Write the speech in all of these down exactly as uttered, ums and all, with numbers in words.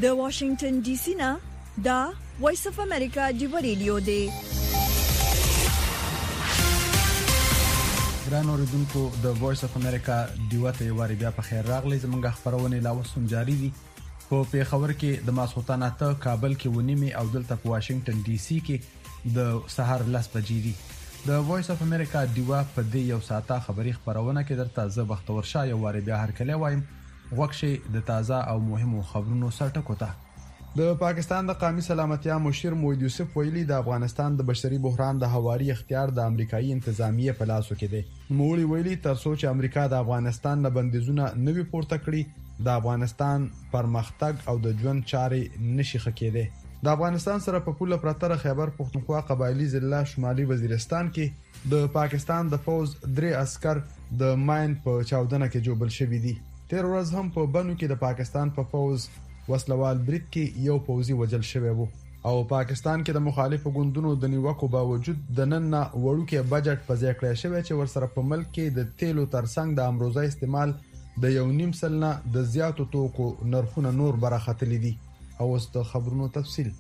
د واشنگټن ډي سي نه دا وایس اف امریکا دی ریډیو دی. ګران اوریدونکو د وایس اف امریکا دیوته یواري بیا په خیر راغلی. زمونږ خبرونه لا وسوم جاری دي. په پیښور کې د ماسخوتانه ته کابل کې ونیمه او دلته په واشنگټن ډي سي کې د سحر لاس بجې دي. د وایس اف امریکا دیوا په دې یو ساعته خبري خبرونه کې درته زه بختور شاه یواري بیا هر کله وایم وکشي د تازه او مهمو خبرونو سرټکو ته. د پاکستان د قومي سلامتیا مشیر موحد یوسف ویلي د افغانستان د بشري بحران د حواري اختیار د امریکایي انتظامیه په لاسو کې دی. موړي ویلي تر څو چې امریکا د افغانستان نه بندیزونه نوي پورته کړي د افغانستان پرمختګ او د ژوند چارې نشي خکېده. د افغانستان سره په پوله پرتر خیبر پختونخوا قبایلی ضلع شمالي وزیرستان کې د پاکستان د فوز درې عسكر د ماین په چاودنه کې جوړل شوی دي. تیر ورځ هم په بنو کې د پاکستان په فوز وسلوال بریټ کې یو پوځي وجل شوی وو او پاکستان کې د مخالفو ګوندونو د نیوکو باوجود د نن نه وړوکې بجټ په ځای کړی شوی چې ورسره په ملک کې د تیلو ترڅنګ د امروزه استعمال د یو نیم سلنه د زیاتو توکو نرخونه نور برختلي دي. او اوس د خبرونو تفصیل.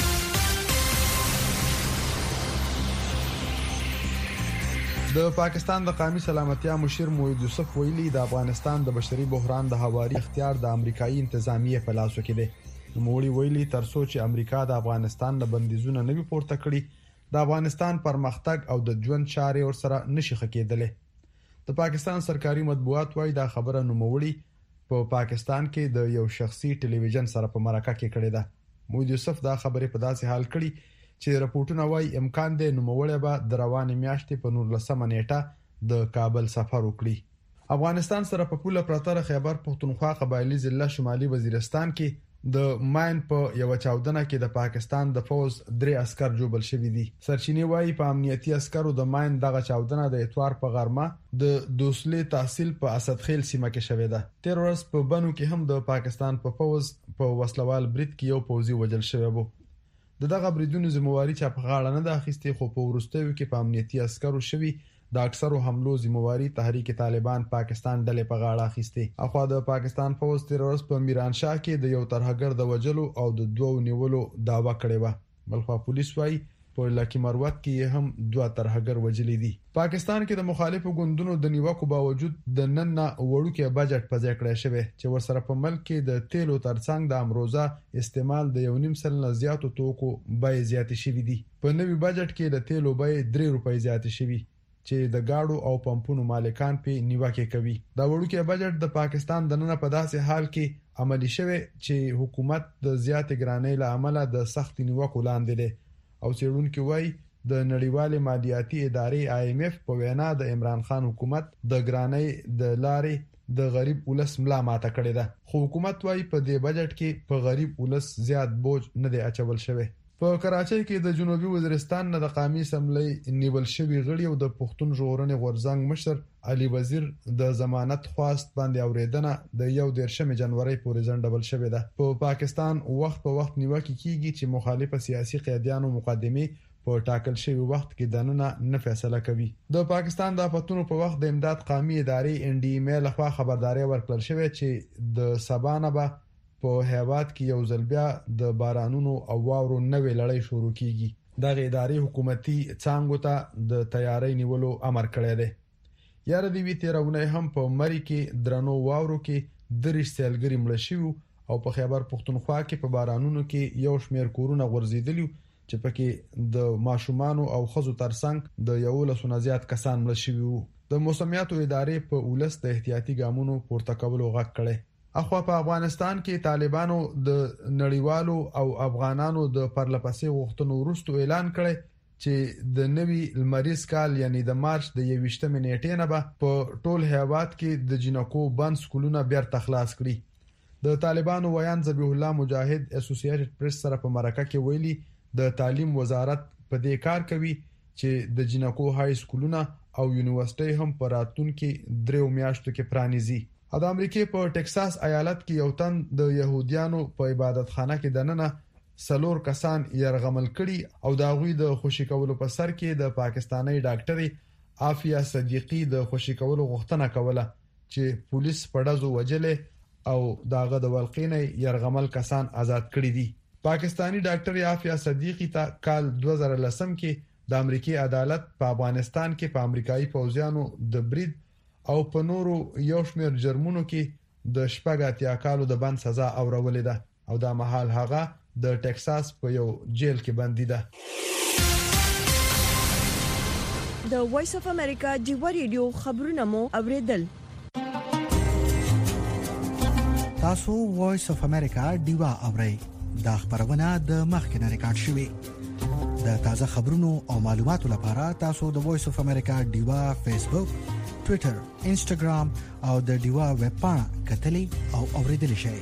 د پاکستان د قومي سلامتیا مشیر موحد یوسف ویلي د افغانستان د بشري بحران د حواري اختیار د امریکایي انتظامیه په لاسو کې دی. نوموړي ویلي تر څو چې امریکا د افغانستان نه بندیزونه نوي پورته کړي د افغانستان پرمختګ او د ژوند چارې ورسره نشي خکېدلې. د پاکستان سرکاري مطبوعات وايي دا خبره نوموړي په پاکستان کې د یو شخصي ټلویزیون سره په مرکه کې کړې ده. موحد یوسف دا خبره په داسې حال کړي چې راپورټونه وايي امکان دی نوموړی به د روانې میاشتې په نولسمه نیټه د کابل سفر وکړي. افغانستان سره په پوله پرتر خیبر پختونخوا قبایلی ضلع شمالي وزیرستان کې د ماین په یو چاودنه کې د پاکستان د فوز درې عسكر جوړل شوی دي. سرچینې وايي په امنیتي عسکرو د ماین دغه چاودنه د اتوار په غرمه د دوسلې تحصیل په اسدخیل سیمه کې شوې ده. تیر ورځ په بنو کې هم د پاکستان په فوز په وسلوال بریټ کې یو پوځي وجل شوی وو. د دغه بریدونو ذمہواری چا په غاړه نه ده اخیستې خو په ورستیو کې په امنیتي عسکرو شوی د اکثرو حملو ذمہواری تحریک طالبان پاکستان ډلې په غاړه اخیستې. اخوا د پاکستان فوز تیر ورځ په میران شاه کې د یو ترهګر د وجلو او د دوو نیولو داوا کړې و. بلخوا پولیس وايي په لکی مروت کې هم دوه ترهګر وجلې دي. پاکستان کې د مخالفو ګوندونو د نیوکو باوجود د نن نه وړوکې بجټ په ځای کړی شوی چې ورسره په ملک کې د تیلو ترڅنګ د امروزه استعمال د یو نیم سلنه زیاتو توکو بیې زیاتې شوې دي. په نوي بجټ کې د تیلو بیې درې روپۍ زیاتې شوې چې د گاډو او پمپونو مالکان په نیوکه کوي. دا وړوکې بجټ د پاکستان د نن په داسې حال کې عملی شوی چې حکومت د زیاتې ګرانۍ له امله د سخت نیوکو لاندې دی او څېړونکي وايي د نړیوالې مالیاتي ادارې آی ایم ایف په وینا د عمران خان حکومت د ګرانۍ د لارې د غریب ولس ملا ماته کړې ده. خو حکومت وايي په دې بجټ کې په غریب ولس زیات بوج نه دی اچول شوی. په کراچۍ کې د جنوبي وزیرستان نه د قومي اسمبلی نیول شوی غړي او د پښتون ژغورنې غورځنګ مشر علي وزیر د ضمانت خواست باندې اوریدنه د یو دیرشم جنوري پورې ځنډول شوې ده. په پاکستان وخت په وخت نیوکه کیږي چې مخالفه سیاسي قیادیانو مقدمه په ټاکل شوی وخت کې دننه نه فیصله کوي. د پاکستان د افتونو په وخت د امداد قومي ادارې ان ډي ام له خوا خبرداري ورکړل شوې چې د سبانه به په هیواد کې یو ځل بیا د بارانونو او واورو نوې لړۍ شروع کیږي. دغه ادارې حکومتي څانګو ته د تیاری نیولو امر کړی دی. یاره دی وی تیرونه هم په مری کې درنو واورو کې درې سیلګری مړ شوی او په خیبر پختونخوا کې په بارانونو کې یو شمیر کورونه غورځیدلی چې پکې د ماشومان او خزو ترڅنګ د یو لسونه زیات کسان مړ شوی وو. د موسمیاتو ادارې په ولس د احتیاطي ګامونو پورته کولو غږ کړی. اخوا په افغانستان کې طالبانو د نړیوالو او افغانانو د پرلپسې غوښتنو وروسته اعلان کړی چې د نوي لمریز کال یعنی د مارچ د یوویشتمې نیټې نه به په ټول هیواد کې د جنکو بند سکولونه بیرته خلاص کړي. د طالبانو ویان ذبیح الله مجاهد اسوسییټډ پریس سره په مرکه کې ویلي د تعلیم وزارت په دې کار کوي چې د جنکو های سکولونه او یونیورسيټي هم په راتلونکو دریو میاشتو کې پرانیزي. د امریکای په ټکساس ایالت کې یو تن د يهوديانو په عبادتخانه کې دننه سلور کسان يرغمل کړي او دا غوي د خوشی کولو په سر کې د پاکستاني ډاکټري عافیه صدیقی د خوشی کولو غوښتنه کوله چې پولیس په ډزو وجلې او داغه د ولقینې يرغمل کسان آزاد کړي دي. پاکستانی ډاکټر یافیا صدیقی ته کال دوه زره لسم کې د امریکای عدالت په افغانستان کې په امریکایي پوځیانو د برید او په نورو یو شمېر جرمونو کې د شپږ اتیا کالو د بند سزا اورولې ده او دا مهال هغه د ټکساس په یو جیل کې بندي ده. د وایس اف امریکا ډیو ریډیو خبرونه مو اوریدل. تاسو وایس اف امریکا ډیوا اورئ. دا خبرونه د مخکنه ریکارډ شوې. د تازه خبرونو او معلوماتو لپاره تاسو د وایس اف امریکا ډیوا فیسبوک، ټوئیټر، انسټاګرام او د ډیوا ویب پاڼه کتلې او اوریدل شئ.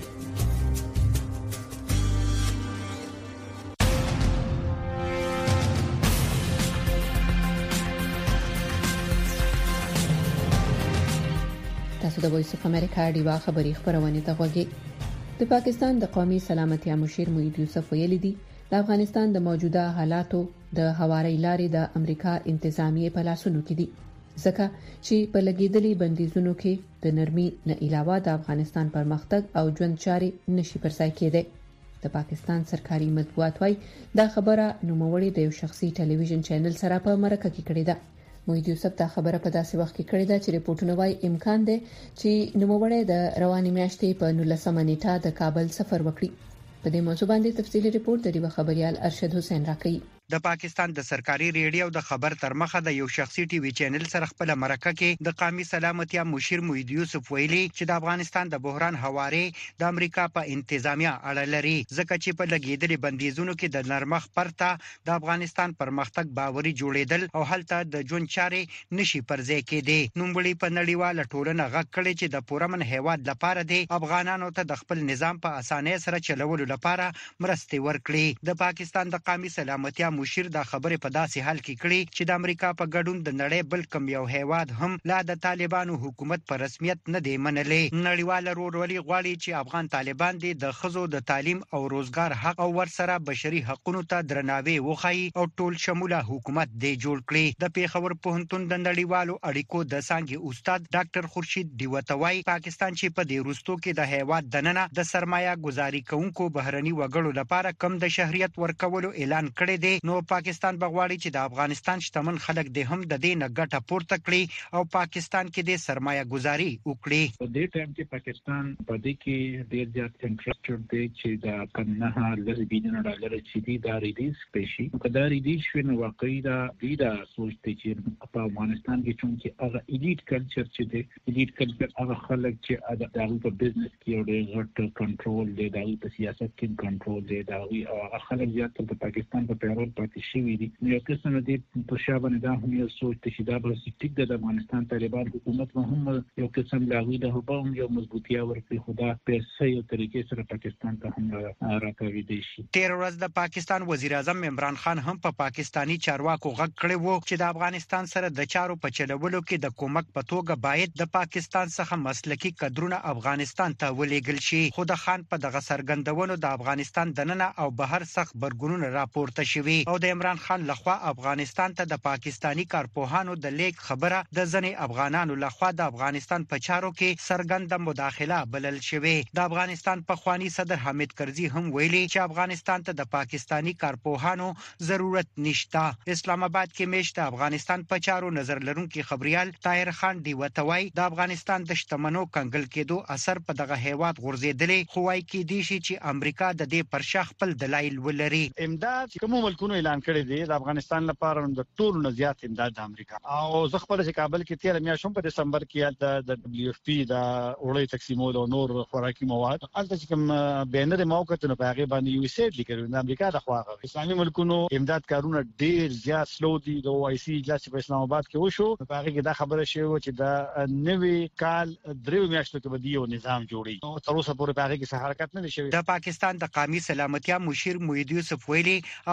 تاسو د وایس اف امریکا ډیوا خبری خبرونه ته غوږی. د پاکستان د قومي سلامتیا مشیر موحد یوسف ویلي دي د افغانستان د موجوده حالاتو د هواري لارې د امریکا انتظامیه په لاسونو کې دي، ځکه چې په لګیدلي بندیزونو کې د نرمي نه علاوه د افغانستان پرمختګ او ژوند چارې نشي پرځای کېدای. د پاکستان سرکاري مطبوعات وايي دا خبره نوموړي د یو شخصي ټلویزیون چینل سره په مرکه کې کړې ده. موحد یوسف دا خبره په داسې وخت کې کړې ده چې ریپورتونه وايي امکان دی چې نوموړی د رواني میاشتې په نولسمه نیټه د کابل سفر وکړي. په دې موضوع باندې تفصیلي ریپورت د ډیو خبريال ارشد حسین راکړي. د پاکستان د سرکاري ریډیو د خبر تر مخه د یو شخصي ټي وي چینل سره خپل مرکه کې د قومي سلامتیا مشیر موحد یوسف ویلي چې د افغانستان د بحران حواله د امریکا په انتظامیه اړه لري، ځکه چې په لګیدلي بندیزونو کې د نرمخ پرته د افغانستان پرمختګ باوري جوړیدل او هلته د ژوند چارې نشي پرځای کېدي. نوموړي په نړیواله ټولنه غږ کړی چې د پورمن هیواد لپاره د افغانانو ته د خپل نظام په اسانۍ سره چلولو لپاره مرستې ورکړي. د پاکستان د قومي سلامتیا مشیر دا خبره په داسې حال کې کړي چې د امریکا په ګډون د نړۍ بل کوم یو هیواد هم لا د طالبانو حکومت په رسمیت نه دی منلی. نړیواله ورورولي غواړي چې افغان طالبان دي د خزو د تعلیم او روزګار حق او ورسره بشري حقوقو ته درناوی وخی او ټول شموله حکومت دی جوړ کړي. د پیښور پوهنتون د نړیوالو اړیکو د څانګې استاد ډاکټر خورشید دیوتوای پاکستان چې په دې وروستو کې د هیواد دننه د سرمایه گذاري کوونکو بهرني وګړو لپاره کم د شهريت ورکولو اعلان کړی دی، نو پاکستان بغواړي چې د افغانستان شتمن خلک د هم د دې نه ګټه پورته کړي او پاکستان کې د سرمایه گذاري وکړي. په دې ټایم کې پاکستان په دې کې ډېر زیات انټرېسټډ دی چې دا کنه لږ بینه ډالر چې دی دا ریلیز پېشي. کله ریلیز شوی نو واقعي دا دا سوچ دی چې په افغانستان کې چې هغه ایلیټ کلچر چې دی ایلیټ کلچر هغه خلک چې د هغه په بزنس کې ډېر غټ کنټرول دی، د هغه په سیاست کې کنټرول دی، دا هغه خلک زیات د پاکستان په پیرول پاتې شوی دي. یو قسم دی په شابه دا هم یو سوچ دی چې دا به ټیک د افغانستان طالبان حکومت هم یو قسم لاغوي د هم یو مضبوطیا ورکړي، خدا په سیو طریقې سره پاکستان ته هم راکوي دي شي. تیر ورځ د پاکستان وزیر اعظم عمران خان هم په پاکستانی چارواکو غږ کړی وو چې د افغانستان سره د چارو په چلولو کې د کومک په توګه باید د پاکستان څخه مسلکی کډرونه افغانستان ته ولېږل شي. خو د خان په دغه سرګندونو د افغانستان دننه او بهر سخت برګونونه راپورته شوي او د عمران خان لخوا افغانستان ته د پاکستانی کارپوهانو د لیک خبره د ځنې افغانانو لخوا د افغانستان په چارو کې سرګند مداخله بلل شوی. د افغانستان په خوانی صدر حامد کرزي هم ویلي چې افغانستان ته د پاکستانی کارپوهانو ضرورت نشته. اسلام آباد کې میشته افغانستان په چارو نظر لرونکي خبريال طاهر خان دیوتوای د افغانستان د شتمنو کنګل کېدو اثر په دغه هیواد غورځېدلې، خو وايي کې دي چې امریکا د دې پرشا خپل دلایل ولري. امداد کوم ملکونو اعلان کړی دی د افغانستان لپاره د ټولو نه زیات امداد د امریکا او زه خپل چې کابل کې تیر میاشت په دسمبر کې د دبليو اف پی د وړي تقسیمول او نور خوراکي مواد البته چې کوم بینر موقت نه پاغي باندې یو سیټ لیکل د امریکا د خواغه اسلامي ملکونو امداد کارونه ډیر زیات سلو دي. د او آی سی اجلاس په اسلام آباد کې وشو، پاغي کې دا خبره شوه چې د نوي کال درې میاشتو کې به یو نظام جوړي او تر اوسه پورې پاغي کې حرکت نه شوی. د پاکستان د قومي سلامتیا مشیر موحد یوسف ویلي افغانستان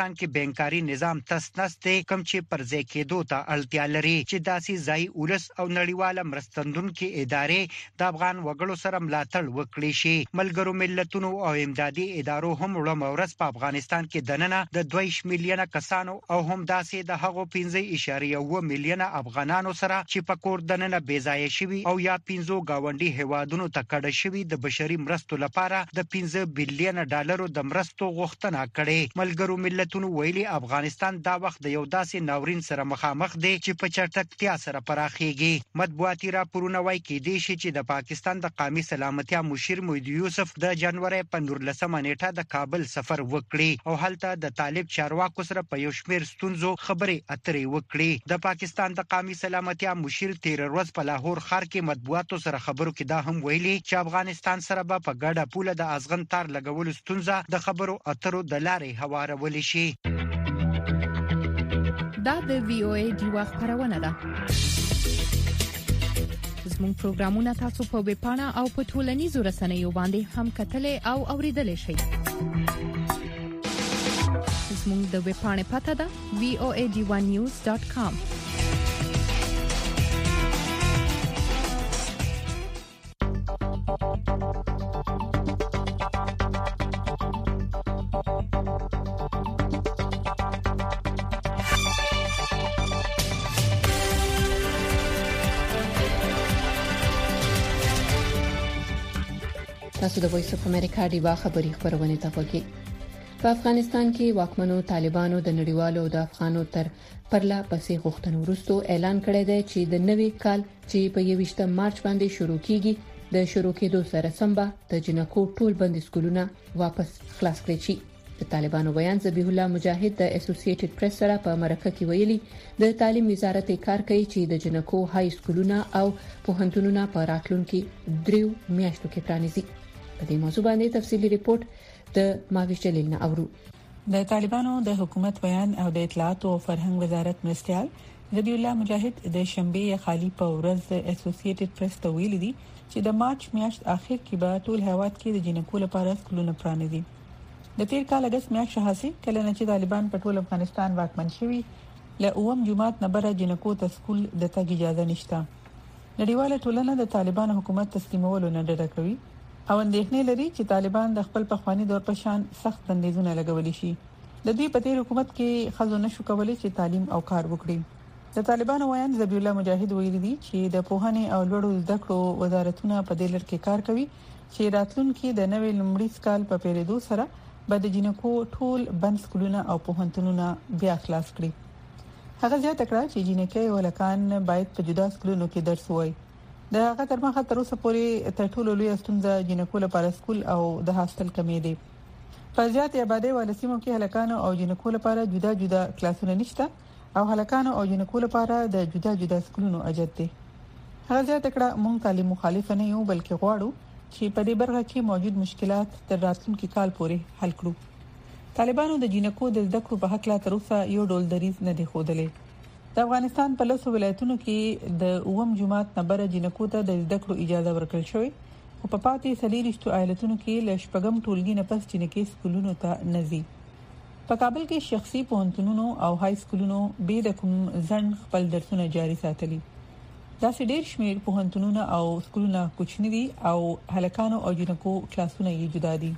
افغانستان کې بانکاري نظام تس نس دی کوم چې پر ځای کېدو ته اړتیا لري چې داسې ځای ولس او نړیواله مرستندونکو ادارې د افغان وګړو سره ملاتړ وکړي شي. ملګرو ملتونو او امدادي ادارو هم وړاندې ورځ په افغانستان کې دننه د دوه میلیونه کسانو او هم داسې د هغو پنځه اعشاریه اووه میلیونه افغانانو سره چې په کور دننه بیځای شوي او یا پنځو گاونډي هیوادونو ته کډه شوي د بشري مرستو لپاره د پنځه بلین ډالرو د مرستو غوښتنه کړې. ملګرو ملتونو ویلي افغانستان دا وخت د یو داسې ناورین سره مخامخ دی چې په چټکتیا سره پراخیږي. مطبوعاتي راپورونه وايي کېدای شي چې د پاکستان د قومي سلامتیا مشیر موحد یوسف د جنوري په نولسمه نیټه د کابل سفر وکړي او هلته د طالب چارواکو سره په یو شمېر ستونزو خبرې اترې وکړي. د پاکستان د قومي سلامتیا مشیر تیر ورځ په لاهور ښار کې مطبوعاتو سره خبرو کې دا هم ویلي چې افغانستان سره به په ګډه پوله د ازغن تار لګولو ستونزه د خبرو اترو د لارې هوارول شي. دا د وی او ای ډیوا خبرونه ده. زموږ پروګرامونه تاسو په ویب پاڼه او په ټولنیزو رسنیو باندې هم کتلې او اوریدلې شئ. زموږ د ویب پاڼې پته ده وی او ای ډی ون نیوز ډاټ کام. تاسو د وایس اف امریکا ډیوا خبری خبرونه ته وګورئ. په افغانستان کې واکمنو طالبانو د نړیوالو د افغانو تر پرلا پسې غوښتنو وروسته اعلان کړی دی چې د نوي کال چې په یوویشتم مارچ باندې شروع کیږي د شروع کېدو سره سمبا د جنکو ټول بند سکولونه واپس خلاص کړي شي. د طالبانو بیان ذبیح الله مجاهد د اسوسییټډ پریس سره په مرکه کې ویلي د تعلیم وزارت کار کوي چې د جنکو های سکولونه او پوهنتونونه په راتلونکي دریو میاشتو کې پرانیزي. په دې موضوع باندې تفصیلی ریپورت د ماویش جلیل نه اورو. د طالبانو د حکومت بیان او د اطلاعات او فرهنګ وزارت مرستيال ذبیح الله مجاهد د شنبه خالی په ورځ د اسوسییټډ پریس ته ویلي دي چې د مارچ میاشت اخر کې به ټول هیواد کې د جنکو لپاره سکولونه پرانیزي. د تیر کال اگست میاشت شهاسي کله چې طالبان په ټول افغانستان واکمن شوي له اوم جمعات نه بره جنکو ته سکول د تګ اجازه نشته. نړیواله ټولنه د طالبان حکومت تسلیمولو نه ډډه کوي او اندېښنې لري چې طالبان د خپل پخوانی دور په شان سخت بندیزونه لګولي شي. د دوی په تیر حکومت کې خزو نشو کولای چې تعلیم او کار وکړي. د طالبانو ویان ذبیح الله مجاهد ویلي دي چې د پوهنې او لوړو زده کړو وزارتونه په دې لړ کې کار کوي چې راتلونکي د نوې لومړي سکال په پیریدو سره به د جنکو ټول بند سکولونه او پوهنتونونه بیا خلاص کړي. هغه زیاته کړه چې جنکې ولکان باید په جدا سکولونو کې درس وایي. د هغه تر مخه تر اوسه پورې تر ټولو لوی ستونزه جنکو لپاره سکول او د هاستل کمی دی. په زیات آبادی ولسمو کې هلکانو او جنکو لپاره جدا جدا کلاسونه نشته او هلکانو او جنکو لپاره د جدا جدا سکولونو اجازه ده. هغه زیاته کړه مونږ تعلیم مخالف نه یو بلکې غواړو چې په دې برخه کې موجود مشکلات تر راتلونکي کال پورې حل کړو. طالبانو د جنکو د زده کړو په حق لا تر اوسه یو ډول دریز نه دی خوده. د افغانستان په لسو ولایتونو کې د اوم جمعات نه بره جنکو ته د زده کړو اجازه ورکړل شوې او په پاتې سلیریشتو ایالتونو کې ل شپږم ټولګي نه پس جنکې سکولونو ته نزي. په کابل کې شخصي پوهنتونونو او های سکولونو به د کوم ځن خپل درسونه جاري ساتلي. دا سې ډېر شمېر پوهنتونونه او سکولونه کوچني دي او هلکانو او جنکو کلاسونه یې جدا دي.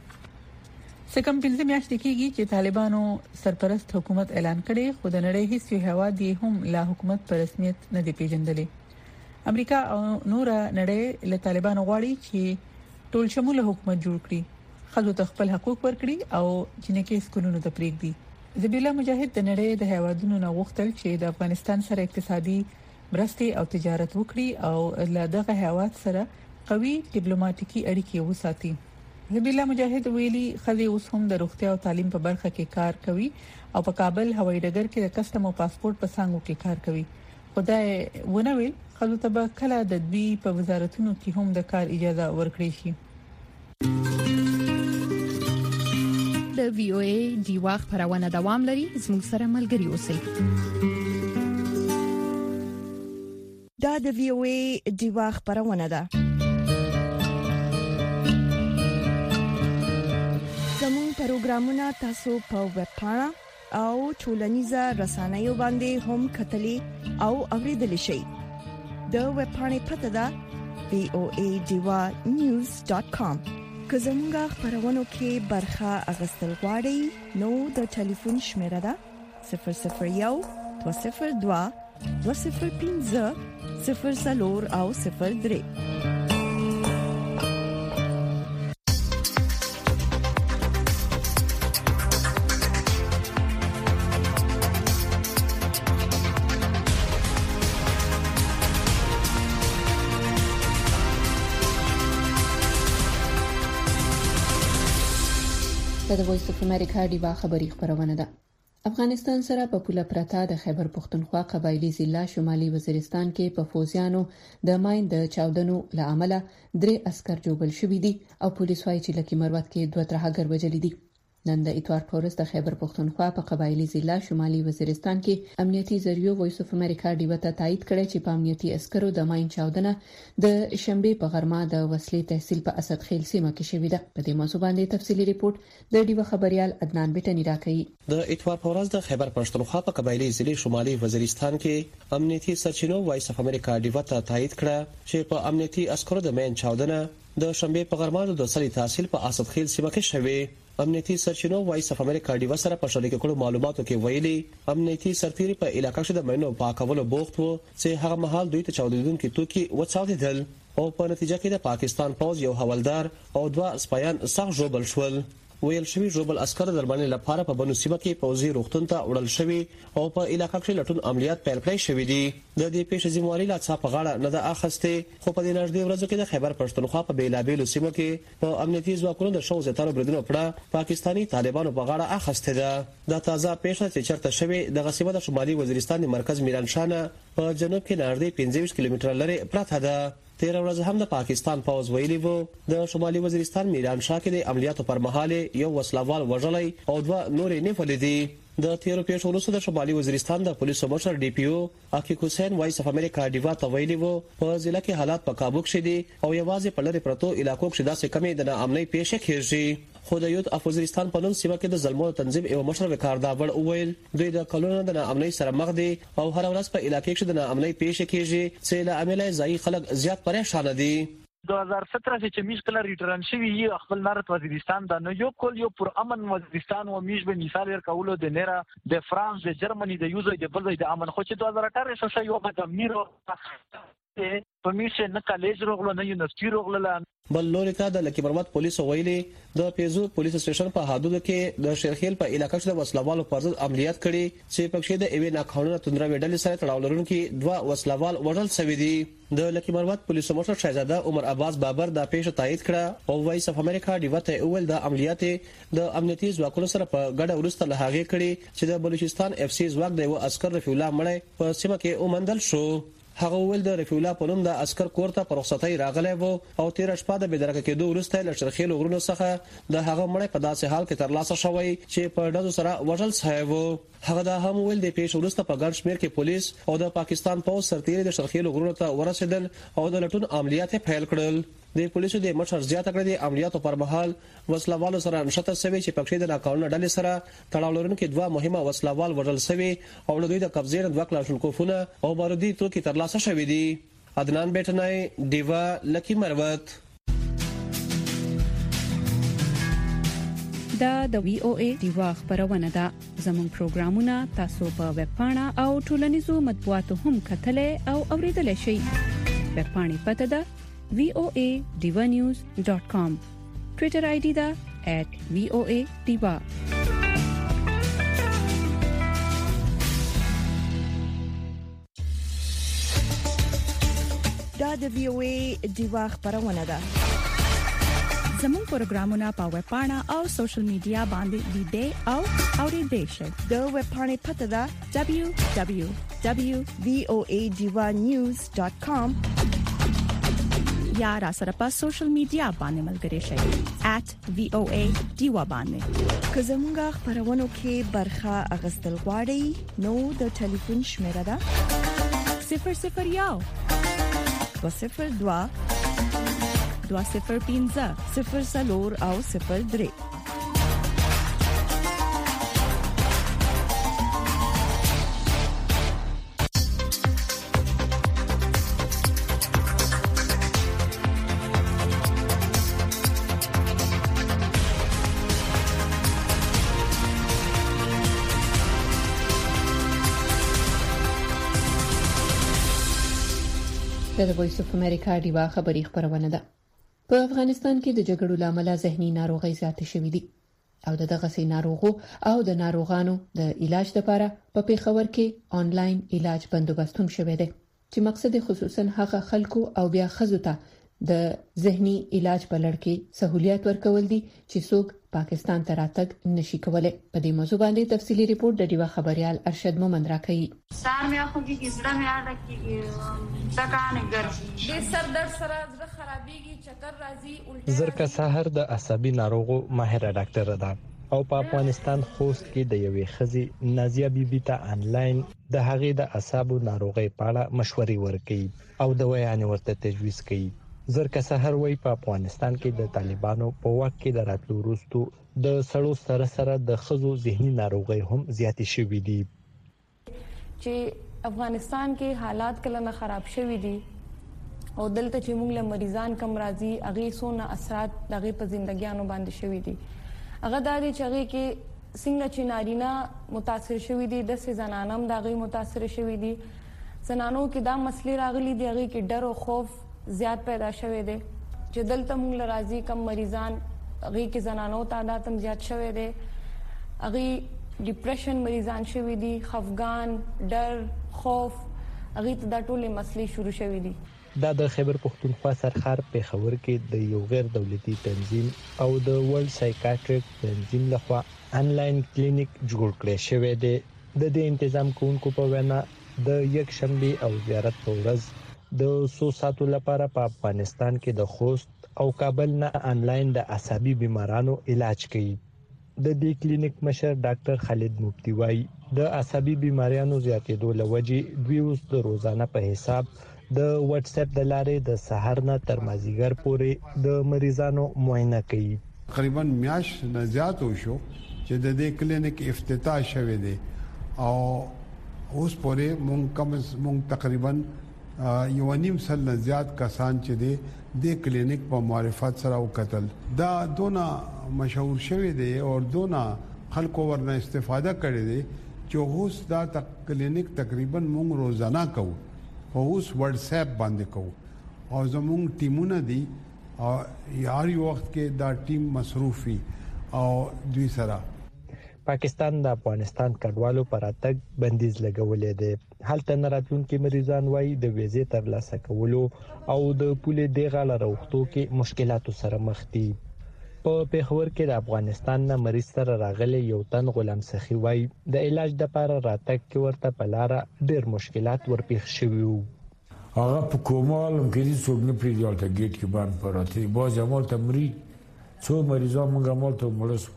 سکم پنځه میاشتې کېږي چې طالبانو سرپرست حکومت اعلان کړي خو د نړۍ هیڅ یو هیواد یې هم لا حکومت پر رسمیت نه دی پیژندلی. امریکا او نور نړۍ له طالبانو غواړي چې ټول شموله حکومت جوړ کړي، خلکو ته خپل حقوق ورکړي او جنکې سکولونو ته پریږدي. ذبیح الله مجاهد د نړۍ د هیوادونو نه غوښتل چې د افغانستان سره اقتصادي مرستې او تجارت وکړي او له دغه هیواد سره قوي ډیپلوماټیکي اړیکې وساتي. ذبیح الله مجاهد ویلي خزي اوس هم د روغتیا او تعلیم په برخه کې کار کوي او په کابل هوایي ډګر کې د کسټم او پاسپورت په څنګه کې کار کوي. خدای ونه ویل خلکو ته به کله د دوی په وزارتونو کې هم د کار اجازه ورکړي شي. د وی او ای ډیوا خبرونه دوام لري. زموږ سره ملګري اوسئ. دا د وی او ای ډیوا خبرونه ده. زموږ پروګرامونه تاسو په ویب پاڼه او ټولنیزه رسنیو باندې هم کتلې او اوریدل شي. د ویب پاڼې پته ده وی او ای ډیوا نیوز ډاټ کام. که زموږ خبرونو کې برخه اغوستل غواړئ نو د ټلیفون شمیره ده صفر صفر یو دوه صفر دوه دوه صفر پنځه صفر څلور او صفر درې. د وایس اف امریکا ډیوا خبری خبرونه ده. افغانستان سره په پوله پرتا د خیبر پختونخوا قبایلی ضلع شمالي وزیرستان کې په فوزیانو د ماین د چاودنو لامل درې عسكر جوړل شوې دي او پولیس وايي چې لکه مروت کې دوه ترهګر وجل دي. نن د اتوار پورس د خیبر پختونخوا په قبایلی ضلع شمالي وزیرستان کې امنیتي ذریعو وایس اف امریکا ډیوا ته تایید کړی چې په امنیتي عسکرو د ماین چاودنه د شنبه په غرمه د وسلې تحصیل په اسد خیل سیمه کې شوې ده. په دې موضوع باندې تفصیلي ریپورت د ډیوا خبريال عدنان بیٹنی راکړي. د اتوار پورس د خیبر پختونخوا په قبایلی ضلع شمالي وزیرستان کې امنیتي سرچینو وایس اف امریکا ډیوا ته تایید کړه چې په امنیتي عسکرو د ماین چاودنه د شنبه په غرمه د وسلې تحصیل په اسد خیل سیمه کې شوې. امنیتي سرچینو وایس اف امریکا ډیوا سره په شریک کړو معلوماتو کې ویلي امنیتي سرتیري په علاقې کې د مینو پاکولو بوخت وو چې هغه مهال دوی ته چاودیدونکو توکي وڅاودل او په نتیجه کې د پاکستان پوز یو حوالدار او دوه سپایان سخت ژوبل شول. ویل شوی ژوبل عسكر درمانې لپاره په بنو سیمه کې پوزي روغتون ته وړل شوی او په علاقې کې لټون عملیات پیل کړی شوی دي. د دې پیښې ذمہواری لا څه په غاړه نه ده اخسته، خو په دې نږدې ورځو کې د خیبر پښتونخوا په بیلابیلو سیمو کې په امنیتي ځواکونو د شوزه تر بریدونو پړه پاکستانی طالبانو په غاړه اخسته ده. د تازه پیښه چې چرته شوی د غسیمه د شمالي وزیرستان مرکز میرانشانه په جنوب کې نږدې پنځه ویشت کیلومتره لري پراته ده. تیر ورځ هم د پاکستان پوز ویلي وو د شمالي وزیرستان میرانشاه کې د عملیاتو پر مهال یو وسلوال وژلای او دوه نورې نیولې دي. د تیرو پیښو وروسته د شمالي وزیرستان د پولیسو مشر ډي پی او عقیق حسین وایس اف امریکا ډیوا ته ویلي وو په ضلع کې حالات په قابو کې دي او یوازې په لری پرتو علاقو کې داسې کمی د امنیت پیښه کیږي. خو د یوت اف وزیرستان په نوم سیمه کې د ظلمونو تنظیم یو مشر وکارداور اویل دوی د کلونو د امنیت سره مخ دي او هر ورځ په علاقې کې د امنیت پیښه کیږي چې له عمله ځای خلک زیات پریشان دي. دو هزار سترہ سے چمیش کلا ریټرن شوی یو خپل نارت وزیرستان دا نو یو کول یو پر امن وزیرستان و میش به مثال ور کولو د نیرا د فرانس د جرمنی د یوزر د بل د امن خو چې دو هزار اٹھارہ شې یو په میرو په میشه نه کالج روغلو نه یونیورسيټي روغله. بل لوري ته د لکی مروت پولیسو ویلي د پیزو پولیس سټیشن په حدودو کې د شیرخیل په علاقې کې د وسلوالو پر ضد عملیات کړي چې پکې د ایوی ناقانونه تندرا وډل سره تړاو لرونکي دوه وسلوال وژل شوی دي. د لکی مروت پولیسو مشر شهزاده عمر عباس بابر دا پیښه تایید کړه او وایس اف امریکا ډیوا ته اول د عملیات د امنیتي ځواکونو سره په ګډه ورسته له هغه کړي چې د بلوچستان اف سی ځواک د یو عسكر رفیع الله مړی په سیمه کې اومندل شو. هغه ول د رفیع الله په نوم د عسكر کورته پر رخصتۍ راغلی وو او تیر شپه د بدرګه کېدو وروسته له شرخیل غرونو څخه د هغه مړی په داسې حال کې ترلاسه شوی چې په ډزو سره وژل شوی وو. هغه دا هم ول د پیښو وروسته په ګڼ شمېر کې پولیس او د پاکستان پوز سرتیري د شرخیل غرونو ته ورسېدل او د لټون عملیات پیل کړل. د پولیسو د مشر زیاته کړې د عملیاتو پر مهال وسلوالو سره نشته سوي چې پکې د ناقانونه ډلې سره تړاو لرونکي دوه مهمه وسلوال وژل شوي او له دوی د قبضې نه دوه کلاشینکوفونه او بارودي توکي ترلاسه شوي دي. عدنان بیٹنای ډیوا لکی مروت. دا د وی او ای ډیوا خبرونه ده. زموږ پروګرامونه تاسو په ویب پاڼه او ټولنیزو مطبوعاتو هم کتلې او اوریدلای شئ. ویب پاڼې پته ده وی او ای ډیوا نیوز ډاټ کام. ټوئیټر آی ډی ده ایٹ وی او ای ډیوا. دا د وی او ای ډیوا خبرونه ده. زموږ پروګرامونه په ویب پاڼه او سوشل میډیا باندې لیدئ او اوریدئ شئ. د ویب پاڼې پته ده دبلیو دبلیو دبلیو ډاٹ وی او ای ډیوا نیوز ډاٹ کام یا را سره په سوشل میډیا باندې ملګري شئ ایٹ وی او ای ډیوا باندې. که زموږ خبرونو کې برخه اغوستل غواړئ نو د ټلیفون شمیره ده صفر صفر یو دوه صفر دوه دوه صفر پنځه صفر څلور او صفر درې. د وایس اف امریکا ډیوا خبری خبرونه ده. په افغانستان کې د جګړو لامل ذهني ناروغي زیاتې شوې دي او دغه سي ناروغو او د ناروغانو د علاج لپاره په پیښور کې آنلاین علاج بندوبست هم شوی دی چې مقصد خصوصا هغه خلکو او بیا خزو ته د ذهني علاج په لړ کې سہولیت ورکول دي چې څوک پاکستان ته راتګ نشي کولای. په دې موضوع باندې تفصیلی ریپورت د ډیوا خبريال ارشد مومند راکړي. سار مې اخو کې زړه مې اړه کې تکانه ګرځي د سر درد سره زړه خرابېږي چکر راځي الټه. زرکه سحر د عصبي ناروغو ماهره ډاکټر ده او په افغانستان خوست کې د یوې خزي نازیه بیبي ته آنلاین د هغې د اعصابو ناروغي په اړه مشورې ورکړي او دوايان ورته تجویز کړي. زرکه سحر وای په افغانستان کې د طالبانو په واک کې د راتلو وروسته د سړو سره سره د خزو ذهني ناروغي هم زیاتې شوې دي چې افغانستان کې حالات کله نه خراب شوي دي او دلته چې موږ له مریضان کم راځي هغه سونه اثرات دغه په ژوندګیانو باندې شوي دي. هغه د دې چغې کې څنګه چې نارینه متاثر شوي دي د سې زنانم دغه متاثر شوي دي. زنانو کې دا مسلې راغلي دي هغه کې ډر او خوف زیات پیدا شوه دي چې دلته موږ لرازي کم مریضان هغه کې زنانو تعداد هم زیات شوه دي. هغه ډیپریشن مریضان شوه دي خفګان ډر خوف هغه ته د ټولې مسلې شروع شوه دي. دا د خیبر پښتونخوا سرخار پیښور کې د یو غیر دولتي تنظیم او د ورلد سایکیاټریک تنظیم لخوا آنلاین کلینیک جوړ کړی شوی دی. د دې تنظیم کوونکو په وینا د یک شنبه او زیارت په ورځ د سو ساتو لپاره په افغانستان کې د خوست او کابل نه آنلاین د عصبي بیمارانو علاج کوي. د دې کلینیک مشر ډاکټر خالد مفتی وايي د عصبي بیماریانو زیاتېدو لوجې دوی اوس د روزانه په حساب د واتس اپ د لارې د سحر نه تر مازیګر پورې د مریضانو معاینه کوي. تقریبا میاش نه زیات وشو چې د دې کلینیک افتتاح شوه دی او اوس پورې مونږ کم مونږ تقریبا یو نیم سل نه زیات کسان چې دي د کلینیک په معرفت سره وکتل. دا دونه مشهور شوی دی او دونه خلکو ورنه استفاده کړي دي چې اوس دا کلینیک تقریبا مونږ روزانه کوو او اوس واتس اپ باندې کوو او زموږ ټیمونه دي او هر وخت کې دا ټیم مصروف وي او دوی سره پاکستان د افغانستان کډوالو پر اتګ بندیز لګولې ده. حالته نراتونکو مریضان وایي د ویزې ترلاسه کولو او د پولې د غاله راوختو کې مشکلاتو سره مخ دي. په پیښور کې د افغانستان نه مریض سره راغلي یو تن غلام سخی وایي د علاج لپاره راتګ کې ورته په لار ډېر مشکلات ورپېښ شوي وو. هغه په کومال کې څوک نه پریږدي ته گیټ کې باندې پراته باز عمل تمرین څو مریضان موږ عمل ته مړسو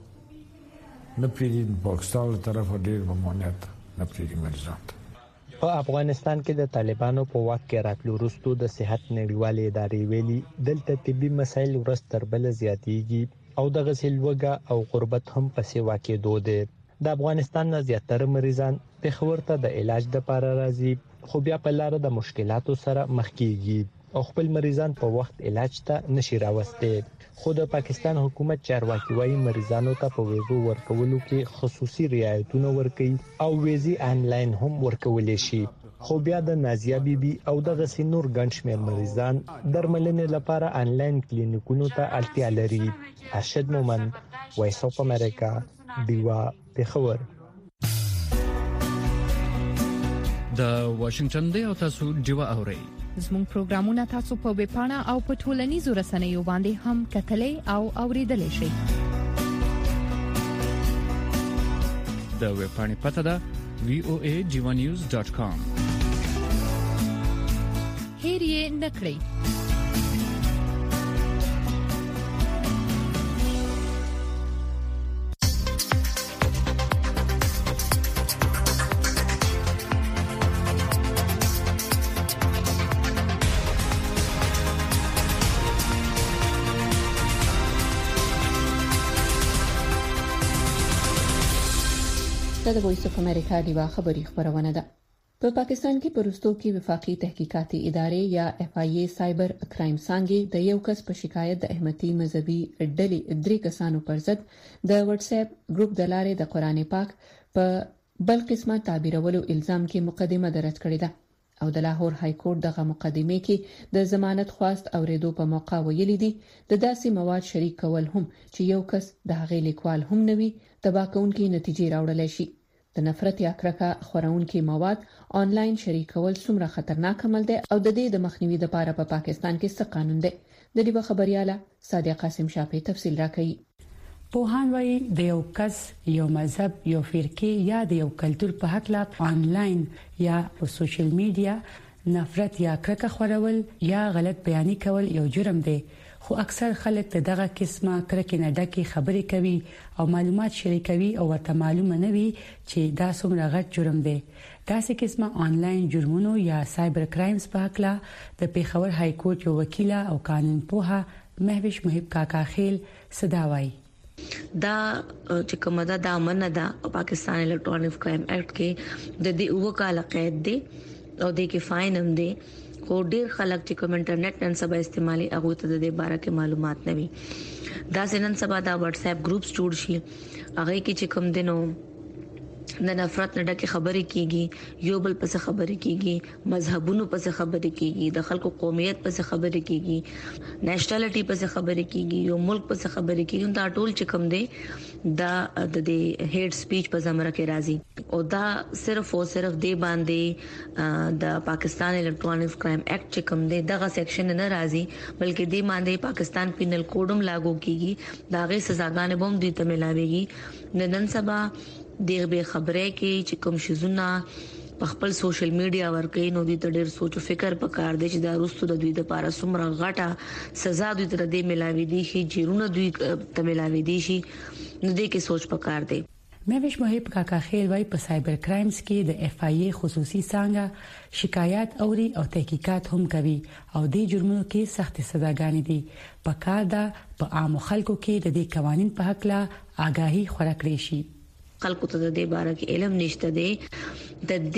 نه پریږدي پاکستان له طرفه ډېر ممانعت نه پریږدي مریضان. په افغانستان کې د طالبانو په واک کې راتلو وروسته د صحت نړیوالې ادارې ویلي دلته طبي مسایل ورځ تر بل زیاتېږي او د غسیل وګه او غربت هم په سیوا کې دوده. د افغانستان نه زیاتره مریضان پیښور ته د علاج لپاره راځي خو بیا په لار د مشکلاتو سره مخ کیږي او خپل مریضان په وخت علاج ته نشي راوستي. خو د پاکستان حکومت چارواکي وايي مریضانو ته په ویزو ورکولو کې خصوصي رعایتونه ورکړي او ویزې آنلاین هم ورکول شي. خو بیا د نازیه بیبي او د غسینور ګنشمیر مریضان درملنې لپاره آنلاین کلینیکونو ته اړتیا لري. ارشد مومند وایس اف امریکا دیوا پیښور. د واشنگټن دی او تاسو دیوا اورئ. زموږ پروګرامونه تاسو په ویب پاڼه او په ټولنیزو رسنیو باندې هم کتلای او اوریدلای شئ. د ویب پاڼې پته ده وی او ای جیوا نیوز ډاٹ کام. هیر یې نکړئ. د وایس اف امریکا ډیوا خبری خبرونه ده. په پاکستان کې پرستو کې وفاقي تحقیقاتي ادارې یا اف آی ای سایبر کرایم څنګه د یو کس په شکایت د احمدي مذهبي ډلې درې کسانو پر ضد د واتس اپ ګروپ د لارې د قران پاک په بل قسمه تعبیرولو الزام کې مقدمه درج کړې ده او د لاهور های کورټ دغه مقدمه کې د ضمانت خواست اوریدو په موقع ویلي دي د داسې مواد شریک کول هم چې یو کس د هغې لیکوال هم نوي تباکونکي نتیجې راوړل شي. د نفرت یا کرکه خورونکي مواد آنلاین شریک کول څومره خطرناک عمل دی او د دې د مخنیوي لپاره په پا پاکستان کې څه قانون دی؟ د دې خبرياله صادق قاسم شاپی تفصیل راکړي. پوهان وایي د یو کس یو مذهب یو فرقه یا د یو کلچر په حق لا آنلاین یا په سوشل میډیا نفرت یا کرکه خورول یا غلط بیاني کول یو جرم دی، خو اکثر خلک دغه قسمه کرکه نه ډکه خبرې کوي او معلومات شریکوي او ورته معلومه نه وي چې دا څومره غټ جرم دی. داسې قسمه آنلاین جرمونو یا سایبر کرایمز په حق لا د پیښور های کورټ یو وکیل او قانون پوها مهوش محب کاکا خیل صداوي. دا چې کومه ده د امنه ده پاکستان الکترونیک کرائم ایکټ کې د دې اوه کال قید دی او د کې فاین هم دی، خو ډیر خلک چې کوم انټرنیټ نن سبا استعمالي هغه ته د دې باره کې معلومات نه وي. دا نن سبا دا واتس اپ ګروپس جوړ شي هغه کې چې کوم دینو د نفرت نه ډکه خبرې کیږي، یو بل پس خبرې کیږي، مذهبونو پس خبرې کیږي، د خلکو قومیت پس خبرې کیږي، نېشنلټي پس خبرې کیږي، یو ملک پس خبرې کیږي. دا ټول چې کوم دی دا د هیټ سپیچ په زمره کې راځي او دا صرف او صرف دی باندې د پاکستان الکترونیک کرائم ایکټ چې کوم دی دغه سیکشن نه راځي بلکې دی باندې پاکستان پینل کوډم لاګو کیږي، داغه سزاګانې بم دوی ته ملاويږي. نن سبا دغه به خبره کې چې کوم شزونه په خپل سوشل میډیا ورکې نو دوی ته ډېر سوچ او فکر پکار دی چې دا روستو د دوی د لپاره څومره غټه سزا دوی ته د ملاوي دي شي، جیرونه دوی ته ملاوي دي شي، نو دې کې سوچ پکار دی. مهوش محب کاکا خیل وايي په سایبر کرایمز کې د اف آی ای خصوصي څنګه شکایات اوري او تحقیقات هم کوي او د جرمونو کې سخت سزاګانې دي. په کار دا په عام خلکو کې د دې قوانين په حق لا آگاهي خورا کړی شي. خلکو ته د دې باره کې علم نشته دی، د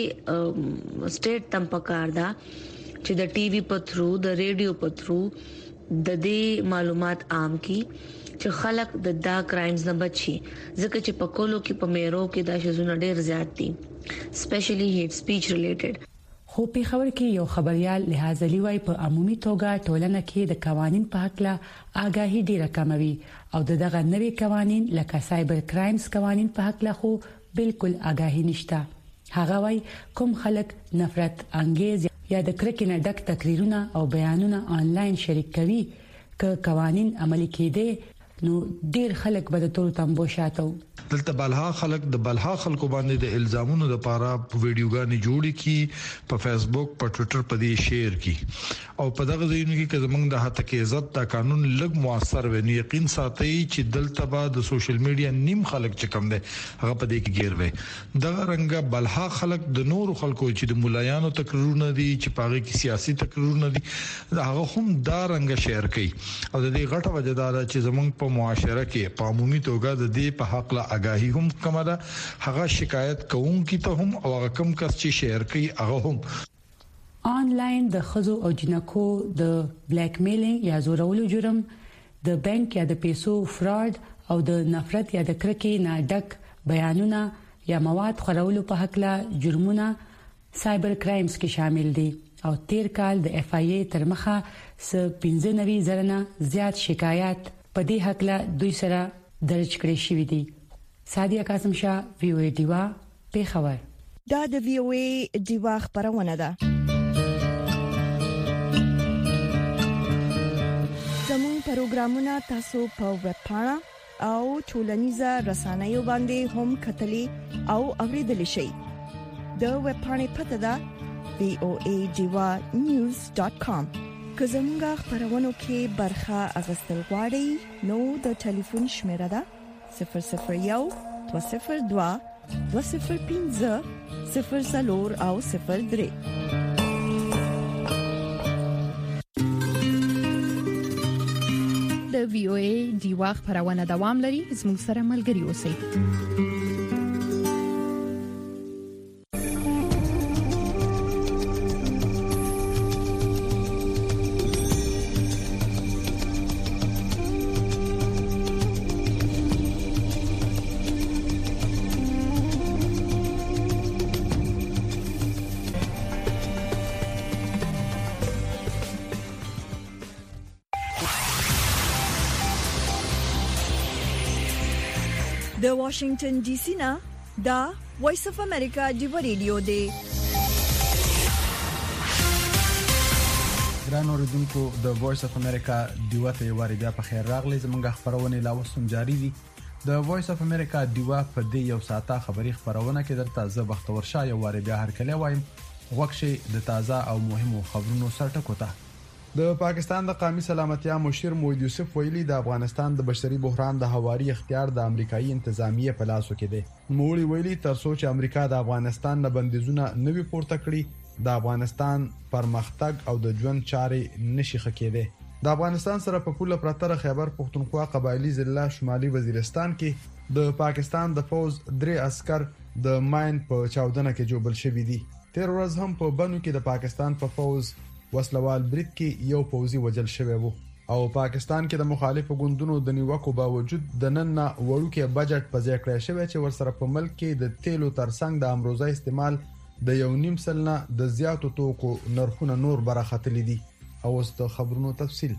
دې سټیټ تم پکار دا چې د ټي وي په تھرو د ریډیو په تھرو د دې معلومات عام کی چې خلک د دا کرایمز نه بچي، ځکه چې په کولو کې په میرو کې دا شزونه ډېر زیات دي سپیشلی هیټ سپیچ ریلیټډ. خو په خبر کې یو خبريال لحاظ لیوای په عمومي توګه ټولنه کې د قوانين په حق لا آگاهي ډیره کموي او دغه نوي قوانين لکه سایبر کرایمز قوانين په حق لا خو بالکل آگاهي نشته. هغه وای کوم خلک نفرت انګیز یا د کرکې نه ډک تقریرونه او بیانونه آنلاین شریک کوي ک قوانين عملي کېده نو ډیر خلک به د تور تمبو شاتو. دلته بلها خلک د بلها خلکو باندې د الزامونو د پاره ویډیوګانې جوړې کی په فیسبوک په ټوئیټر په دې شیر کی او په دغه ځایونو کې چې موږ د حق عزت د قانون لګ موثر و نه یقین ساتي چې دلته به د سوشل میډیا نیم خلک چې کم دي هغه په دې کې ګیر وي. دغه رنګه بلها خلک د نور خلکو چې د مولایانو تقریرونه دي چې پاغه کې سیاسي تقریرونه دي هغه هم دا رنګ شیر کوي او د دې غټه وجدار چې زمونږ په معاشره کې په عمومي توګه د دې په حق لا آگاهي هم کم ده، هغه شکایت کوونکي ته هم او هغه کم کس چې شیر کوي هغه هم. آنلاین د خزو او جنکو د بلیک میلینګ یا زورولو جرم، د بانک یا د پیسو فراډ او د نفرت یا د کرکې نه ډک بیانونه یا مواد خورولو په حق لا جرمونه سایبر کرایمز کې شامل دي او تیر کال د اف آی ای تر مخه س پنځه نوي زره زیات شکایات په دې حق لا دوی سره درج کړی شوی دي. صادق قاسم شاه وی او ای دیوا په خبر. دا د وی او ای دیوا خبرونه ده. زموږ پروګرامونه تاسو په ویب پاڼه او ټولنیزه رسنیو باندې هم کتلی او اوریدل شئ. د ویب پاڼې پته ده وی او ای دیوا نیوز ډاټ کام. که زموږ خبرونو کې برخه اغستل غواړئ نو د ټلیفون شمیره ده صفر صفر یو دو صفر دو دو صفر پنځه صفر څلور او صفر درې. د وی او ای دیوا خبرونه دوام لري، زموږ سره ملګري اوسئ. د واشنگټن ډي سي نه دا وایس اف امریکا دی ریډیو دی. ګران اوریدونکو د وایس اف امریکا دیوا ته واری بیا په خیر راغلی. زمونږ خبرونه لا وسوم جاری دي. د وایس اف امریکا دیوا په دې یو ساعته خبری خبرونه کې درته زه بختور شاه یو واری بیا هر کله وایم وکشي د تازه او مهمو خبرونو سرټکو ته. د پاکستان د قومي سلامتیا مشیر موحد یوسف ویلي د افغانستان د بشري بحران د هواري اختیار د امریکایي انتظامیه په لاسو کې دی. موړي ویلي تر څو چې امریکا د افغانستان نه بندیزونه نوي پورته کړي د افغانستان پرمختګ او د ژوند چارې نشي خکېده. د افغانستان سره په پوله پرتر خیبر پختونخوا قبایلی ضلع شمالي وزیرستان کې د پاکستان د فوز درې عسكر د ماین په چاودنه کې جوړل شوی دي. تیر ورځ هم په بنو کې د پاکستان په فوز وسلوال برید کې یو پوځي وجل شوی وو او پاکستان کې د مخالفو ګوندونو د نیوکو باوجود د نن نه وړوکې بجټ په ځای کړی شوی چې ورسره په ملک کې د تیلو ترڅنګ د امروزه استعمال د یو نیم سلنه د زیاتو توکو نرخونه نور برختلې دي. او است خبرونو تفصیل.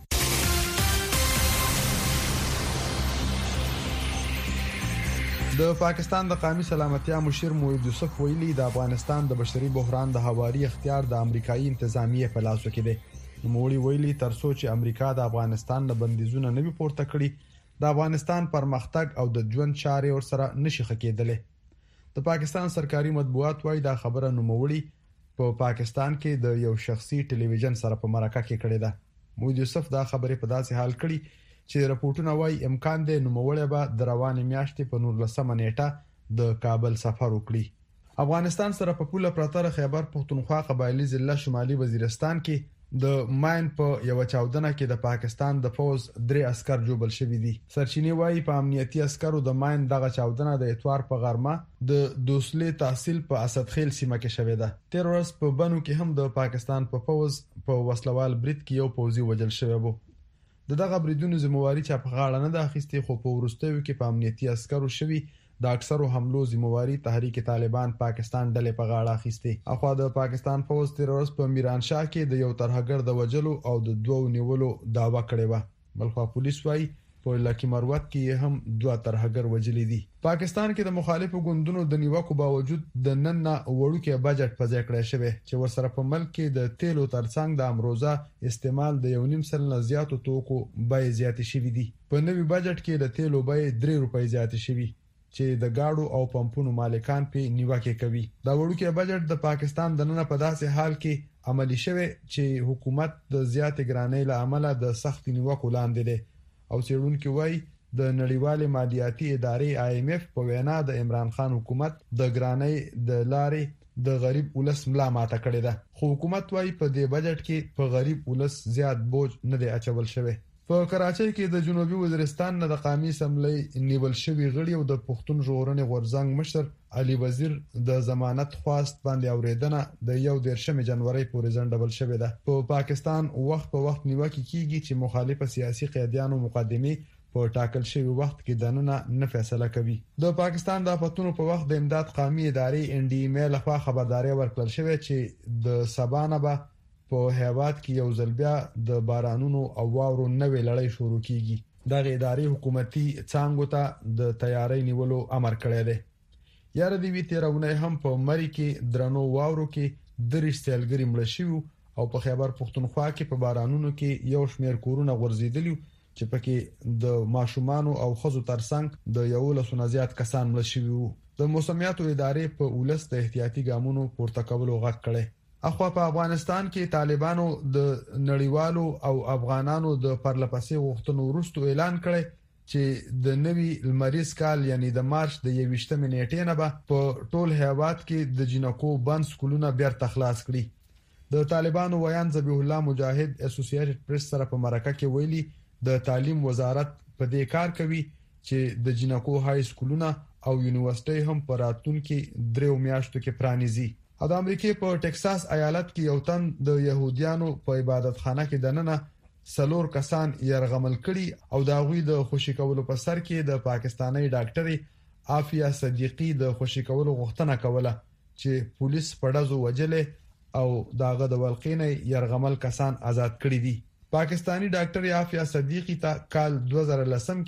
د پاکستان د قومي سلامتیا مشیر موحد یوسف ویلي د افغانستان د بشري بحران د هواري اختیار د امریکایي انتظامیه په لاسو کې دی. موړي ویلي تر څو چې امریکا د افغانستان د بندیزونو نوي پورته کړي د افغانستان پرمختګ او د ژوند چارې ورسره نشي خکېدلې. د پاکستان سرکاري مطبوعات وايي دا خبره نوموړي په پا پاکستان کې د یو شخصي ټلویزیون سره په مرکه کې کړې ده. موحد یوسف دا خبره په داسې حال کړي چې راپورټونه وايي امکان دی نوموړی به د روانې میاشتې په نولسمه نیټه د کابل سفر وکړي. افغانستان سره په پوله پرتر خیبر پختونخوا قبایلی ضلع شمالي وزیرستان کې د ماین په یو چاودنه کې د پاکستان د فوز درې عسكر جوړل شوی دي. سرچینې وايي په امنیتي عسکرو د ماین دغه چاودنه د اتوار په غرمه د دوسلې تحصیل په اسدخیل سیمه کې شوې ده. تیر ورځ په بنو کې هم د پاکستان په فوز په وسلوال برید کې یو پوځي وجل شوی وو. دغه بریدونو ذمہواری چې په غاړه نه د اخیستې خو په ورستیو کې په امنیتي عسکرو شوی د اکثرو حملو ذمہواری تحریک طالبان پاکستان ډلې په غاړه اخیستې. اخوا د پاکستان فوز تیر ورځ په میران شاه کې د یو ترهګر د وجلو او د دوو نیولو داوا کړې و. بلخوا پولیس وايي په لکی مروت کې هم دوه ترهګر وجلې دي. پاکستان کې د مخالفو ګوندونو د نیوکو باوجود د نن نه وړوکې بجټ په ځای کړی شوی چې ورسره په ملک کې د تیلو ترڅنګ د امروزه استعمال د یو نیم سلنه زیاتو توکو بیې زیاتې شوې دي. په نوي بجټ کې د تیلو بیې درې روپۍ زیاتې شوې چې د گاډو او پمپونو مالکان په نیوکه کوي. دا وړوکې بجټ د پاکستان د نن په داسې حال کې عملی شوی چې حکومت د زیاتې ګرانۍ له امله د سخت نیوکو لاندې دی او څېړونکو وايي د نړیوال مالیاتي ادارې آی ایم ایف په وینا د عمران خان حکومت د ګرانۍ د لارې د غریب ولس ملا ماته کړې ده. خو حکومت وايي په دې بجټ کې په غریب ولس زیات بوج نه دی اچول شوی. په کراچۍ کې د جنوبي وزیرستان نه د قومي اسمبلی نیول شوی غړي او د پښتون ژغورنې غورځنګ مشر علي وزیر د ضمانت خواست باندې اوریدنه د یو دیرشمې جنوري پورې ځنډول شوې ده. په پاکستان وخت په وخت نیوکه کیږي چې مخالفه سیاسي قیادیانو مقدمه په ټاکل شوی وخت کې دننه نه فیصله کوي. د پاکستان د افتونو په وخت د امداد قومي ادارې ان ډي ام له خوا خبرداري ورکړل شوې چې د سبانه به په هیواد کې یو ځل بیا د بارانونو او واورو نوې لړۍ شروع کیږي. دغه ادارې حکومتي څانګو ته د تیاری نیولو امر کړی دی. یاره دی وی تیرونه هم په مری کې درنو واورو کې درې سیلګری مړ شوی او په خیبر پختونخوا کې په بارانونو کې یو شمېر کورونه غورځیدلی چې پکې د ماشومان او خزو ترڅنګ د یو لسونه زیات کسان مړ شوی وو. د موسمیاتو ادارې په ولس د احتیاطي ګامونو پورته کولو غږ کړی. اخوا په افغانستان کې طالبانو د نړیوالو او افغانانو د پرلپسې غوښتنو وروسته اعلان کړی چې د نوي لمریز کال یعنی د مارچ د یویشتمې نیټې نه به په ټول هیواد کې د جنکو بند سکولونه بیرته خلاص کړي. د طالبانو ویان ذبیح الله مجاهد اسوسییټډ پریس سره په مرکه کې ویلي د تعلیم وزارت په دې کار کوي چې د جنکو های سکولونه او یونیورسيټي هم په راتلونکي دریو میاشتو کې پرانیزي. او د امریکای په ټکساس ایالت کې یو تن د يهوديانو په عبادتخانه کې دننه سلور کسان يرغمل کړي او دا غوي د خوشی کولو په سر کې د پاکستاني ډاکټري عافیه صدیقی د خوشی کولو غوښتنه کوله چې پولیس پړځو وجلې او داغه د ولقینې يرغمل کسان آزاد کړي دي. پاکستانی ډاکټر عافیه صدیقی ته کال دوه هزار لسم کې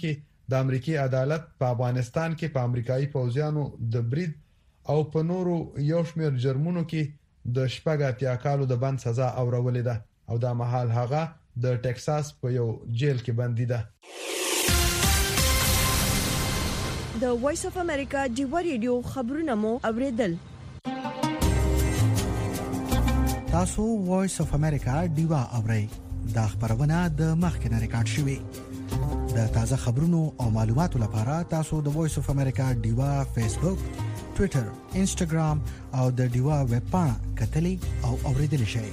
د امریکای عدالت په افغانستان کې په امریکایي پوځیانو د برید او په نورو یو شمېر جرمونو کې د شپږ اتیا کالو د بند سزا اورولې ده او دا مهال هغه د ټکساس په یو جیل کې بندي ده. د وایس اف امریکا ډیوا ریډیو خبرونه مو اوریدل. تاسو وایس اف امریکا ډیوا اورئ. دا خبرونه د مخکنه ریکارډ شوې. د تازه خبرونو او معلوماتو لپاره تاسو د وایس اف امریکا ډیوا فیسبوک، ټوئیټر، انسټاګرام او د ډیوا ویب پاڼه کتلې او اوریدل شئ.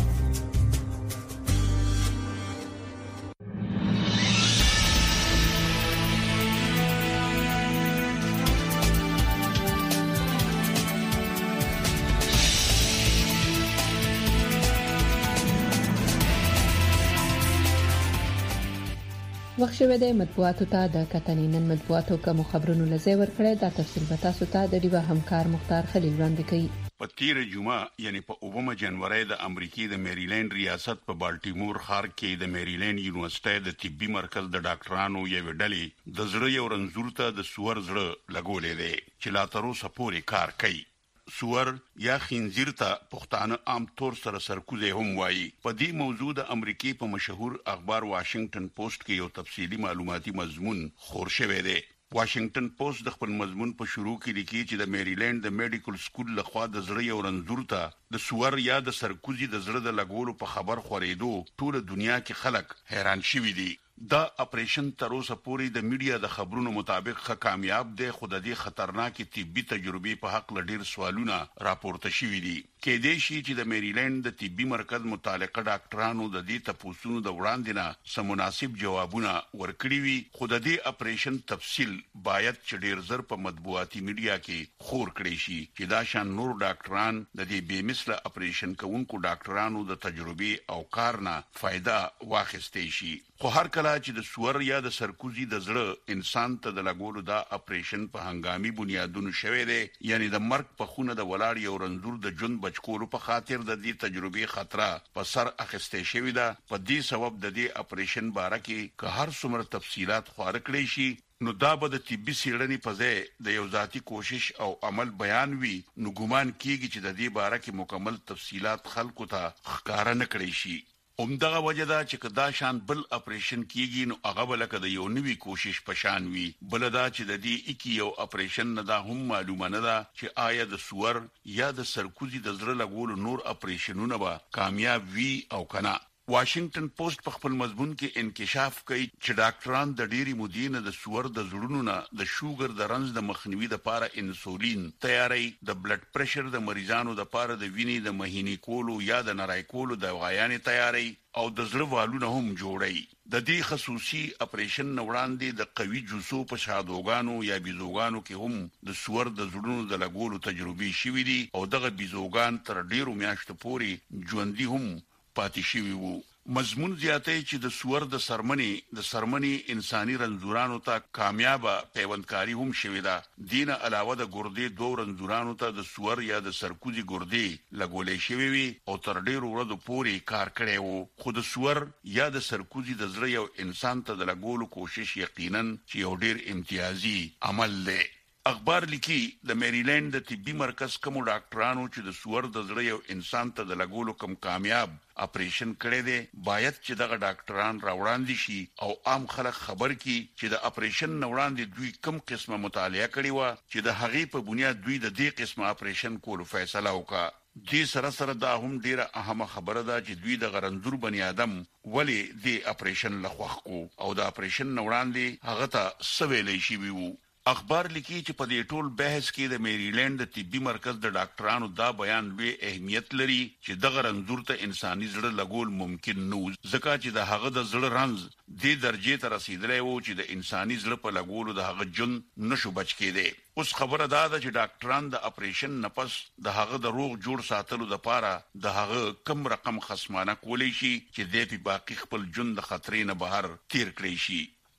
وخت شوه د مطبوعاتو ته د کتنې نن مطبوعاتو کوم خبرونو لزی ورکړی دا تفصیل به تاسو ته د ډیوا همکار مختار خلیل وړاندې کوي. په تیر جمعه یعنی په اوومه جنوري د امریکای د میریلند ریاست په بالټیمور ښار کې د میریلند یونیورسيټي د طبي مرکز د ډاکټرانو یو ډلې د زړه یو رنځور ته د سور زړه لګولې دي چې لا تر اوسه پورې کار کوي. سور یا خنزیر ته پښتانه عام طور سره سرکوزه هم وایي. په دې موضوع د امریکای په مشهور اخبار واشنگټن پوسټ کې یو تفصیلی معلوماتي مضمون خور شوی دی. واشنگټن پوسټ د خپل مضمون په شروع کې لیکي چې د میریلند د میډیکل سکول لخوا د زړه یو رنځور ته د سور یا د سرکوزي د زړه د لګولو په خبر خورېدو ټول دنیا کې خلک حیران شوي دي. دا اپریشن تر اوسه پورې د میډیا د خبرونو مطابق ښه کامیاب دی، خو د دې خطرناکې طبي تجربې په حق لډیر سوالونه راپورته شوي دي. کې دې شي چې د میریلند د طبي مرکز متعلقه ډاکټرانو د دې تپوسونو د وړاندې نه سموناسب جوابونه ورکړي وي، خو د دې اپریشن تفصیل باید چې ډیر زر په مطبوعاتي میډیا کې خور کړي شي چې دا شان نور ډاکټران د دې بې مثله اپریشن کوونکو ډاکټرانو د تجربې او کار نه فائدہ واخیستي شي. خو هر کله چې د سور یا د سرکوزي د زړه انسان ته د لګولو دا اپریشن په هنګامي بنیادونو شوی دی، یعنی د مرګ په خونه د ولاړ یو رنځور د ژوند بچکولو په خاطر د دې تجربې خطر په سر اخیسته شوی ده. په دې سبب د دې اپریشن باره کې که هر څومره تفصيلات خور کړی شي نو دا به د طبي سیړنې په ځای د یو ذاتی کوشش او عمل بیان وي، نو ګومان کیږي چې د دې باره کې مکمل تفصيلات خلکو ته ښکارا نه کړی شي. همدغه وجه دا چې کدا شان بل اپریشن کیږي نو هغه بلکې د یو نوی کوشش پشان وي. بل دا چې د دې اکی یو اپریشن نه دا هم معلومه نه ده چې آیا د سور یا د سرکوزي د زړه لګولو نور اپریشنونه به کامیاب وي او کنه. واشنگټن پوسټ په خپل مضمون کې انکشاف کوي چې ډاکټران د ډېری مودې نه د سور د زړونو نه د شوګر د رنځ د مخنیوي لپاره انسولین تیاری، د بلډ پريشر د مریضانو لپاره د وینې د مهینې کولو یا د نری کولو د غایانې تیاری او د زړه والونه هم جوړي. د دې خصوصي اپریشن وړاندې د قوي جوسو په شادوغانو یا بيزوګانو کې هم د سور د زړونو د لګولو تجربې شوې دي او دغه بيزوګان تر ډیرو میاشتو پورې ژوندۍ هم پاتې شوی وو. مضمون زیاتې چې د سور د سرمنې د سرمنې انساني رنځورانو ته کامیابه پیوندکاری هم شوې ده. دینه علاوه د ګردې دوه رنځورانو ته د سور یا د سرکوزي ګردې لګولې شوې وي او تر ډیرو ورځې پورې کار کړی وو. خو د سور یا د سرکوزي د زړه یو انسان ته د لګولو کوشش یقینا چې یو ډیر امتیازي عمل دی. اخبار لیکي د میریلند د طبي مرکز کوم ډاکټرانو چې د سور د زړه یو انسان ته د لګولو کم کامیاب اپریشن کړی دی باید چې دغه ډاکټران راوړاندې شي او عام خلک خبر کی چې د اپریشن وړاندې دوی کم قسمه مطالعه کړی و چې د هغې په بنیاد دوی د دې قسمه اپریشن کولو فیصله وکړه. دې سره سره دا هم ډیره اهمه خبره ده چې دوی د غرنځور بنی آدم ولی د اپریشن لخوا کو او د اپریشن وړاندې هغه ته سویلې شي وو. اخبار لیکي چې په دې ټول بحث کې د میریلند د طبي مرکز د ډاکټرانو دا بیان لوی اهمیت لري چې دغه رنځور ته انساني زړه لګول ممکن نه و، ځکه چې د هغه د زړه رنځ دې درجه ته رسیدلی وو چې د انساني زړه په لګولو د هغه جون نشو بچ کېده. اوس خبره دا ده چې ډاکټران د اپریشن نفس د هغه د روغ جوړ ساتلو لپاره د هغه کم رقم خصمانه کولی شي چې د باقی خپل جون د خطرې نه بهر تیر کړی شي.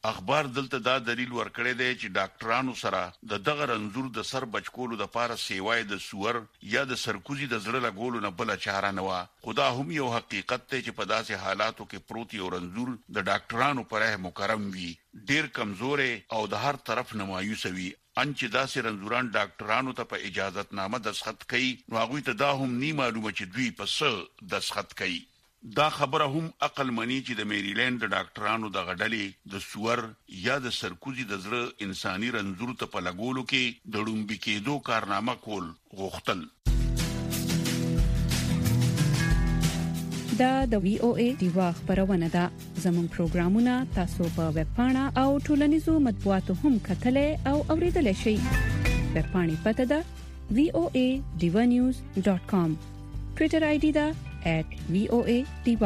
اخبار دلته دا دلیل ورکړی دی چې ډاکټرانو سره د دغه رنځور د سر بچکولو د پاره سیوای د سور یا د سرکوزي د زړه لګولو نه بل چاره نه و. خدا هم یو حقیقت ته چې په داسې حالاتو کې پروت یو رنځور د ډاکټرانو پره مکرم وي، ډیر کمزور او د هر طرف نه مایوس وي. ان چې داسې رنځوران ډاکټرانو ته په اجازت نامه دسخط کوي، نو هغه ته دا هم نی معلومه چې دوی په څه دسخط کوي. دا خبره هم عقل منی چې د میریلند د ډاکټرانو د غډلې د سور یا د سرکوزي د زړه انساني رنځور ته په لګولو کې د ډومبي کېدو کارنامه کول غوښتل. دا د وی او ای دیوا خبرونه ده. زموږ پروګرامونه تاسو په ویب پاڼه او ټولنیزو مطبوعاتو هم کتلای او اوریدلای شئ. ویب پاڼې پته ده وی او ای دیوا نیوز ډاٹ کام. ټوئیټر آی ډی ده at V O A Diva.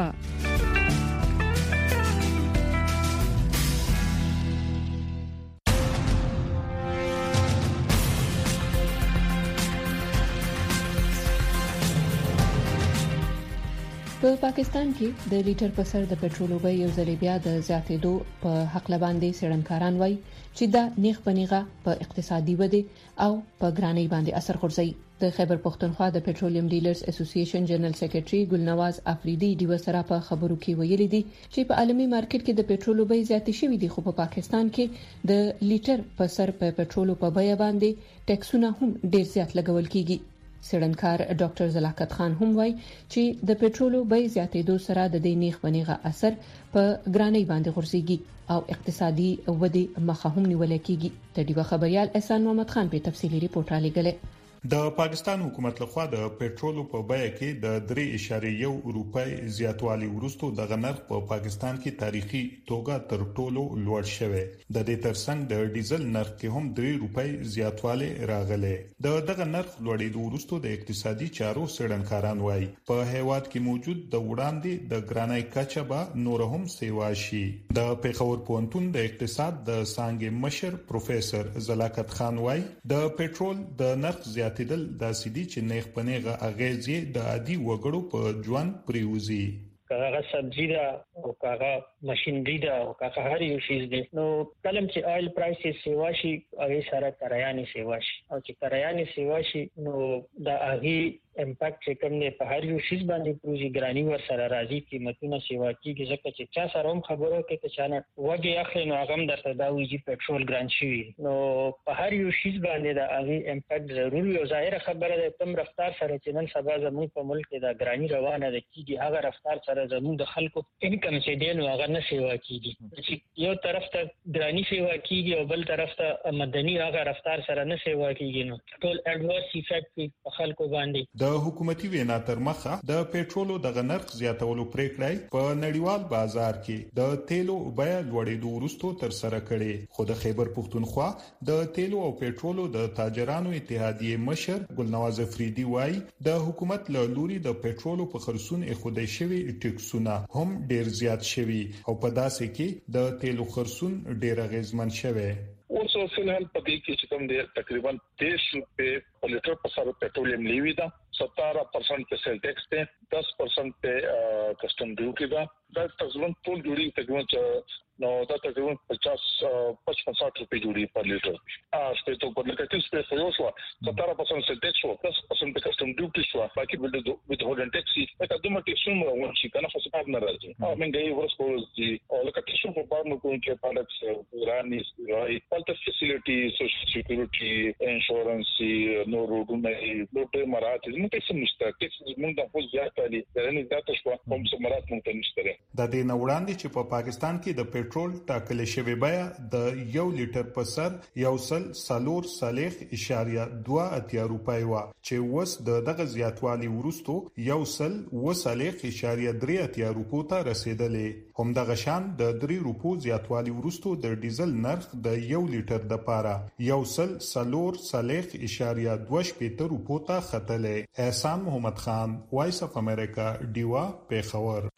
په پاکستان کې د لیټر په سر د پېټرولو بیه یو ځل بیا د زیاتېدو په حق لباندې سړنکاران وایي چې دا نیغ پنیغه په اقتصادي ودی او په ګرانۍ باندې اثر غورځي. د خیبر پختونخوا د پېټرولیم ډیلرز اسوسییشن جنرال سیکریټري ګلنواز افریدي د وسره په خبرو کې ویلي دي چې په عالمي مارکیټ کې د پېټرولو بیه زیاتې شوې دي، خو په پاکستان کې د لیټر په سر په پېټرولو په بیه باندې ټیکسونه هم ډیر زیات لګول کیږي. سړنکار ډاکټر زلاکت خان هم وایي چې د پېټرولو بیه زیاتېدو سره د دې نیغ بنیغه اثر په ګرانۍ باندې غورځيږي او اقتصادي ودی مخه هم نیول کیږي. د ډیوه خبريال احسان محمد خان په تفصیلي ریپورت را لګلې. د پاکستان حکومت لخوا د پېټرولو په بیه کې د درې اعشاریه یو روپۍ زیاتوالی ورستو د غنرخ په پاکستان کې تاریخي توګه تر ټولو لوړ شوی. د دې ترڅنګ د ډیزل نرخ کې هم درې روپۍ زیاتوالی راغلی. د دغه نرخ لوړېدو ورستو د اقتصادي چارو سړنکاران وایي په هیواد کې موجود د وړاندې د ګرانۍ کچه به نور هم سیوا شي. د پیښور پوهنتون د اقتصاد د څانګې مشر پروفیسور زلاکت خان وایي د پېټرول د نرخ زیات تدل د سیدی چې نیغ پنیغه اغیزې د عادي وګړو په ژوند پریوزي. کاغه سبزی دا او کاغه ماشينري دا او کاغه هر یو شی دی. نو کلم چې آیل پرایسز سیوا شي هغه سره کرایاني سیوا شي او چې کرایاني سیوا شي نو دا هغه امپیکټ چې کوم نه په هر یو شی باندې پروژې ګرانی ور سره راځي قیمتونه سیوا کیږي ځکه چې چا سره هم خبرو کې ته چانه وګي اخلي نو هغه هم درته دا ویږي پېټرول ګران شي. نو په هر یو شی باندې دا هغه امپیکټ ضروري او ظاهر خبره ده. تم رفتار سره چې نن سبا زموږ په ملک کې دا ګرانی روانه ده کیږي هغه رفتار سره زموږ د خلکو انکم چې دی نو هغه نه سیوا کیږي. چې یو طرف ته ګرانی سیوا کیږي او بل طرف ته مدني هغه رفتار سره نه سیوا کیږي نو ټول اډورس ایفیکټ په خلکو باندې. د حکومتي وینا تر مخه د پېټرولو د نرخ زیاتولو پریکړه په نړیوال بازار کې د تیلو بیه لوړېدو وروسته تر سره کړي، خو د خیبر پختونخوا د تیلو او پېټرولو د تاجرانو اتحادیه مشر ګلنواز افریدي وایي د حکومت له لوري د پېټرولو په خرڅون اخودي شوی ټیکسونه هم ډیر زیات شوی او په داسې کې د تیلو خرڅون ډیر غیزمن شوی. اوس فلحال په دې کې چې کوم دی تقریبا دېرش روپے په لیټر په سر پېټرولیم لیوي دا سترہ پرسنٹ په سیل ټیکس ته دس پرسنٹ په کسٹم ډیوټي دا دا تقریبا ټول جوړي تقریبا نو دا تقریبا پچاس پچپن ساٹھ روپے جوړي پر لیټر ا سپیټو په لکټیس په فیو شو سترہ پرسنٹ سیل ټیکس او دس پرسنٹ په کسٹم ډیوټي شو باقي بل د وذ هولډن ټیکس دا کومه ټیکسونه مو چې کنه خاصه نه راځي او منګي ورسپورز دي او لکټیس په بارنو کوم کې پاډکس وراني راي پالته فیسیلیټي سوشل سکیورټي انشورنس نو روډونه لوټه مراتب نو څه نشته ټیکس موږ د خپل ځای دي درنه ذات شو کوم څه مراتب موږ نشته. د دې نوړاندې چې په پاکستان کې د پېټرول ټاکل شوی بیه د یو لیټر په سر یو سل سالور صالح اشاریه دوه اتیا روپۍ و چې وس د دغه زیاتوالی ورستو یو سل و صالح اشاریه درې اتیا روپو ته رسیدلې. هم دغه شان د درې روپو زیاتوالی ورستو د ډیزل نرخ د یو لیټر د پاره یو سل سالور صالح اشاریه دوه شپږ روپو ته ختلې. احسان محمد خان، وایس اف امریکا، ډیوا، پیښور.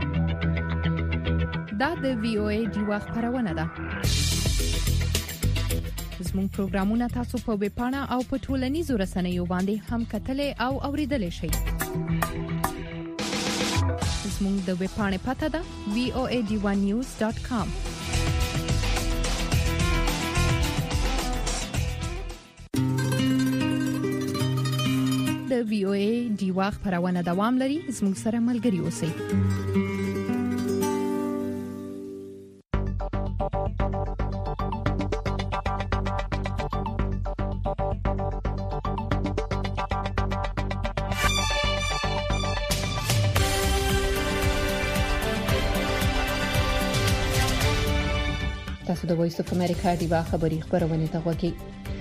دا د وی او ای ډیوا خبرونه ده. زموږ پروګرامونه تاسو په ویب پاڼه او په ټولنیزو رسنیو باندې هم کتلای او اوریدلای شئ. زموږ د ویب پاڼې پته ده وی او ای ډیوا نیوز ډاٹ کام. د وی او ای ډیوا خبرونه دوام لري. زموږ سره ملګري اوسئ. تاسو د وایس اف امریکا ډیوا خبری خبرونه ته غوږی.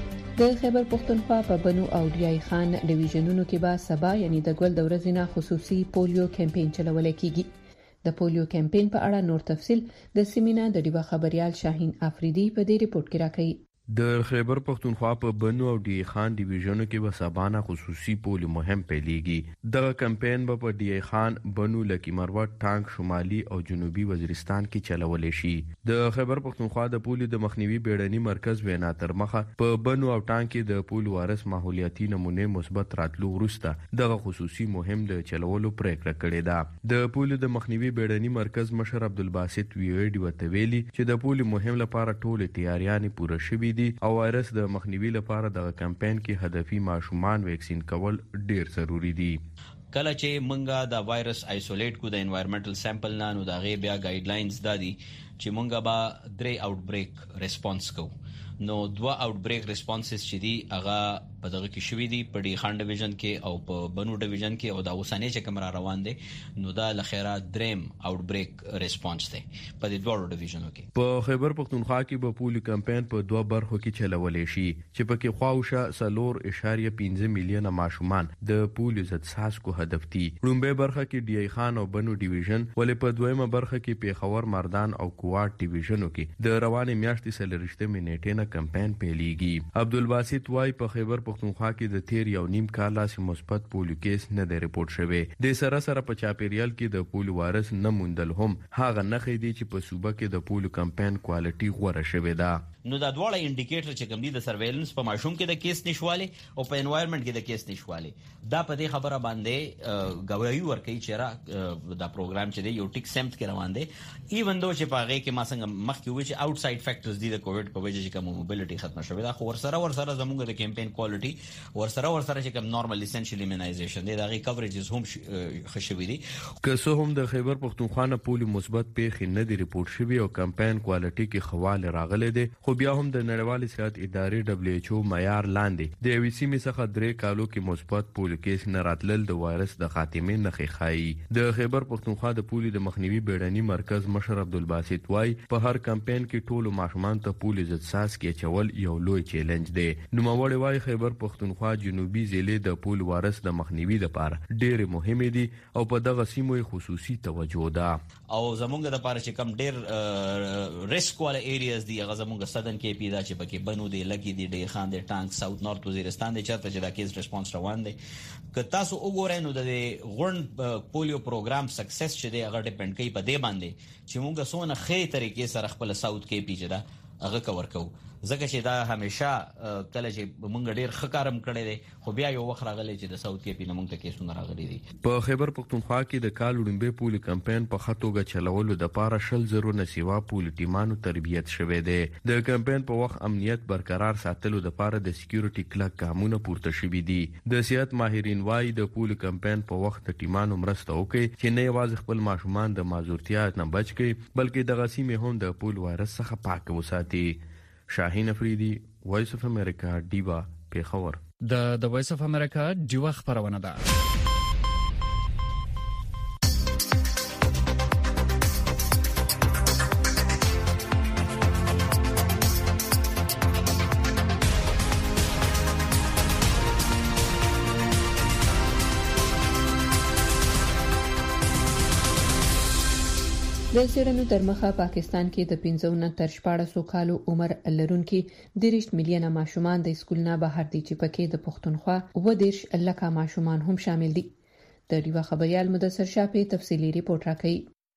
د خیبر پختونخوا په بنو او ډیای خان ډیویژنونو کې به سبا یعنی د ګول د ورځې نه خصوصي پولیو کمپاین چلول کیږي. د پولیو کمپاین په اړه نور تفصيل د سیمینار د ډیوا خبريال شاهین افریدي په دې ریپورت کې راکړي. د خیبر پختونخوا په بنو او ډی خان ډیویژنونو کې به سبانه خصوصي پولیو مهم پیلېږي. دغه کمپاین به په ډی خان، بنو، لکی مروت، ټانک، شمالي او جنوبي وزیرستان کې چلول شي. د خیبر پختونخوا د پولیو د مخنیوي بیړني مرکز وینا تر مخه په بنو او ټانک کې د پولیو وارث ماحولیاتي نمونه مثبت راتلو وروسته دغه خصوصي مهم د چلولو پریکړه کړې ده. د پولیو د مخنیوي بیړني مرکز مشر عبدالباسط ویډي وتویلی چې د پولیو مهم لپاره ټول تیاریاں پوره شوې او وایرس د مخنیوي لپاره د کمپاین کې هدفي ماشومان ویکسین کول ډیر ضروری دي. کله چې مونږه د وایرس آیسولیټ کو د انوایرنمنټل سیمپل نه نو دا غي بیا ګایډ لاینز دادي چې مونږه با درې آوټ بریک ریسپانس کو. نو دوا آوټ بریک ریسپانسز چې دي هغه په دغه کې شوې دي په ډی خان ډیویژن کې او په بنو ډیویژن کې او دا اوسانه چې کوم را روان دي نو دا لخيره دریم آوټ بریک ریسپانس دی په دې دوه ډیویژنونو کې. په خیبر پختونخوا کې به پولیو کمپاین په دوه برخو کې چلول شي چې په کې خواوشه سلور اشاریه پنځه میلیونه ماشومان د پولیو ضد څاڅکو هدف دي. لومبه برخه کې ډی خان او بنو ډیویژن ولې په دویمه برخه کې پیښور، مردان او کوات ډیویژنونو کې د روانې میاشتې سلریشته منېټه کمپاین پیلېږي. عبدالباسط وای په خیبر پختونخوا کې د تیر یو نیم کال لاس مثبت پولیو کیس نه دی ریپورت شوی. د سره سره په چاپیریال کې د پولیو وایرس نه موندل هم هغه نخې دي چې په صوبه کې د پولیو کمپاین کوالټي غوړه شوې ده. نو دا دواړه انډیکیټر چې کوم دي د سرویلنس په ماشوم کې د کیس نشواله او په انوایرنمنت کې د کیس نشواله دا په دې خبره باندې گواهی ورکوي چې را دا پروګرام چې دی یو ټیک سمت کې روان دی. ایون دو چې پاغه کې ما څنګه مخکې وی چې اوټساید فیکټرز دي د کووډ په وجه چې کوم موبیلیټي ختم شوه دا خو ورسره ورسره زموږ د کمپاین کوالټي ورسره ورسره چې کوم نورمال اسنشل ایمونایزیشن دی دا غي کوریجز هم خښوي دي. که څه هم د خیبر پختونخوا نه پولیو مثبت پیښې نه دی ریپورت شوی او کمپاین کوالټي کې خواله راغله دي خو بیا هم د نړیوال صحت ادارې دبليو ایچ او معیار لاندې د وی سی می څخه درې کالو کې مثبت پولیو کیس نه راتلل د وایرس د خاتمه نه خایي. د خیبر پختونخوا د پولیو د مخنیوي بیړني مرکز مشر عبدالباسط وای په هر کمپاین کې ټولو ماشومان ته پولیو ضد څاڅکي چول یو لوی چیلنج دی. نوموړی وای خیبر پختونخوا جنوبي ضلع د پولیو وایرس د مخنیوي لپاره ډېر مهمه دي او په دغه سیمو خصوصي توجه ده. او زمونږ د لپاره چې کم ډېر ریسک والا ایریاز دي هغه زمونږ سدن کې پیدا چې پکې بنو دی لګي دی ډیر خان دی ټانک ساوث نارث وزیرستان دی چرته چې دا کیس ریسپانس روان دی. که تاسو وګورئ نو د غون پولیو پروګرام سکسس چې دی هغه ډیپند کوي په دې باندې چې موږ سونه خې طریقې سره خپل ساوث کې پیجدا هغه کور کوو ځکه چې دا همیشه کله چې موږ ډیر خکارم کړی دی خو بیا یو وخت راغلی چې د ساوث کې پیله موږ ته کیسونه راغلي دي. په خیبر پختونخوا کې د کال وړاندې پولیو کمپاین په خطوګه چلولو د پاره شل زرو نسیوا پولیو ټیمانو تربیت شوه دی. د کمپاین په وخت امنیت برقرار ساتلو د پاره د سکیورټي کلک ګامونه پورته شوي دي. د صحت ماهرین وايي د پولیو کمپاین په وخت د ټیمانو مرسته وکړي چې نه یوازې خپل ماشومان د مازورتیا نه بچ کړي بلکې د غسیمه هم د پولیو وایرس څخه پاک وساتي. شاهین افریدی، وایس اف امریکا، ډیوا، پیښور. د د وایس اف امریکا ډیوا خبرونه ده. د سیرنو درمخه پاکستان کې د پنځه نه تر شپږ کالو عمر لرونکي دېرش میلیونه ماشومان د سکول نه بهر دي چې پکې د پښتونخوا و دیرش لکه ماشومان هم شامل دي. د ډیوا خبريال مدثر شاه په تفصیلی ریپورت راکړي.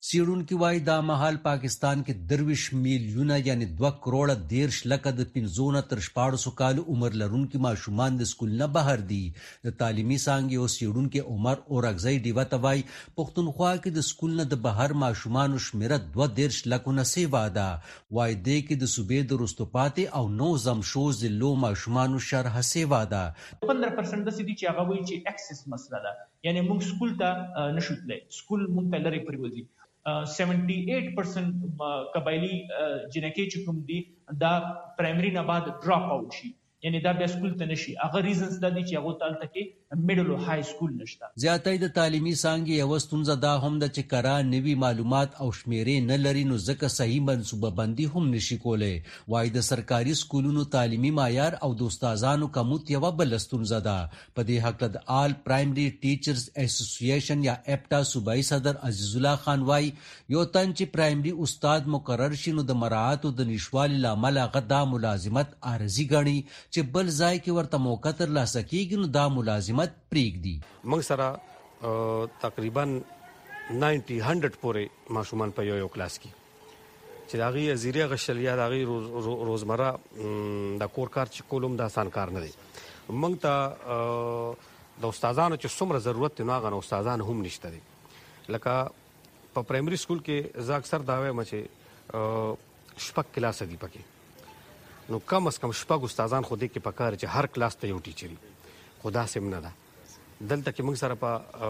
سیړونکو وای دا مهال پاکستان کې درویش میلیونه یعنی دوه کروڑه دیرش لکه د پنځونه تر شپاړسو کال عمر لرونکي ماشومان د سکول نه بهر دي. د تعلیمي څانګې او سیړونکو عمر اورغزی ډیوه ته وای پښتونخوا کې د سکول نه د بهر ماشومان شمیره دوه دیرش لکه نه سیوا ده. وای د کې د صوبې د رستوپاتې او نو زمشو ضلعو ماشومان شرح سیوا ده. پندرہ پرسنٹ د سدي چې هغه وایي چې اکسس مسله ده، یعنی موږ سکول ته نشو تللی، سکول موږ ته لري پریوځي. سیونٹی ایٹ پرسنٹ قبایلی جنکې چې کوم دي دا پرایمري نه بعد ډراپ آوټ شي، یعنی دا بیا سکول ته نشي. هغه ریزنز دا دي چې هغه تالته کې میډل او های سکول نشته. زیاتې د تعلیمي څانګې یو ستونزه دا هم د چې کرا نوي معلومات او شمیرې نه لري، نو ځکه صحیح منصوبه بندي هم نشي کولای. وای د سرکاري سکولونو تعلیمي معیار او د استادانو کموت یو بل ستونزه ده. په دې حق د آل پرایمري ټیچرز اسوسییشن یا اپټا صوبایي صدر عزیز الله خان وای یو تن چې پرایمري استاد مقرر شي نو د مراعات د نشوالي لامل غدا ملازمت عارضی غني چې بل ځای کې ورته موقع تر لاسه کېږي نو دا ملازمت پریږدي. موږ سره تقریبا نائنٹی ہنڈریڈ پورې ماشومان په یو یو کلاس کې چې د هغې ازیري غشل یا د هغې روزمره د کور کار چې کولم د اسان کار نه دی. موږ ته د استادانو چې څومره ضرورت دی نو هغه استادان هم نشته دي. لکه په پرایمري سکول کې زه اکثر دا وایم چې شپږ کلاس دي پکې، نو کم از کم شپږ استادان خو دې کې پکار چې هر کلاس ته یو ټیچري، خو داسې نه ده. دلته کې موږ سره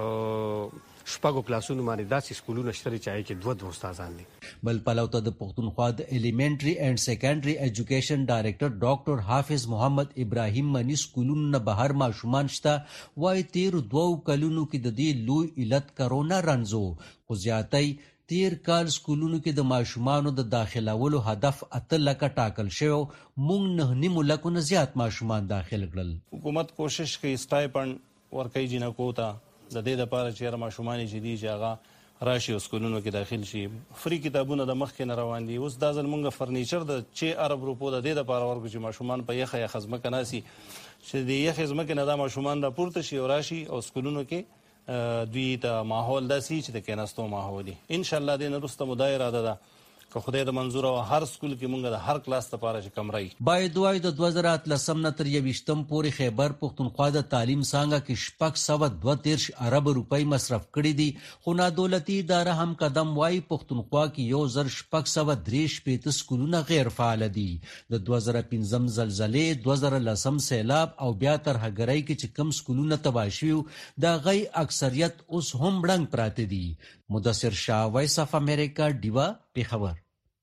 په شپږو کلاسونو باندې داسې سکولونه شته چې هغې کې دوه دوه استادان دي. بل پلو ته د پښتونخوا د ایلیمنټري اینډ سیکنډري ایجوکیشن ډایرکټر ډاکټر حافظ محمد ابراهیم منی سکولونو نه بهر ماشومان شته. وایي تیر دوو کلونو کې د دې لوی علت کرونا رنځ و، خو زیاتۍ تیر کال سکولونو کې د ماشومانو د داخلولو هدف اته لکه ټاکل شوی، مونږ نه نیمو لکو نه زیات ماشومان داخل کړل. حکومت کوشش کوي سټایپند ورکوي جنکو ته د دې لپاره چې ماشومان چې دي چې هغه راشي او سکولونو کې داخل شي. فری کتابونه د مخکې نه روان دي. اوس دا ځل مونږ فرنیچر د چې ارب روپو د دې لپاره ورکو چې ماشومان په یخه یخه ځمکه ناسي، چې د یخې ځمکې نه دا ماشومان را پورته شي او راشي او سکولونو کې دوی ته ماحول داسي چې د کېناستو ماحول دي. ان شاء الله دې نه وروسته مو دا اراده ده که خدای د منظور او هر سکول کې مونږ د هر کلاس لپاره چې کم راي. باید وای د دوه زره اتلسم نه تر یویشتم پورې خیبر پښتونخوا د تعلیم څانګه کې شپږ سوه دوه دېرش ارب روپۍ مصرف کړي دي، خو نادولتي اداره هم قدم وای پښتونخوا کې یو زر شپږ سوه درې شپېته سکولونه غیر فعال دي. د دوه زره پنځم زلزلې، دوه زره لسم سیلاب او بیا ترهګرۍ کې چې کم سکولونه تباه شوي د هغوی اکثریت اوس هم ړنګ پراته دي. مدثر شاه، وایس اف امریکا، ډیوا، پیښور.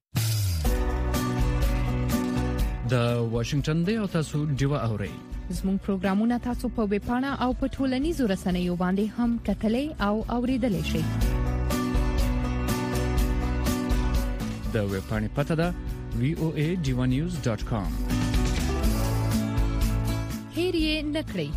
د واشنگټن دی او تاسو ډیوا اورئ. زموږ پروګرامونه تاسو په ویب پاڼه او په ټولنیزو رسنیو باندې هم کتلای او اوریدلای شئ. د ویب پاڼې پته ده وی او ای ډیوا نیوز ډاٹ کام. هیر یې نکړئ.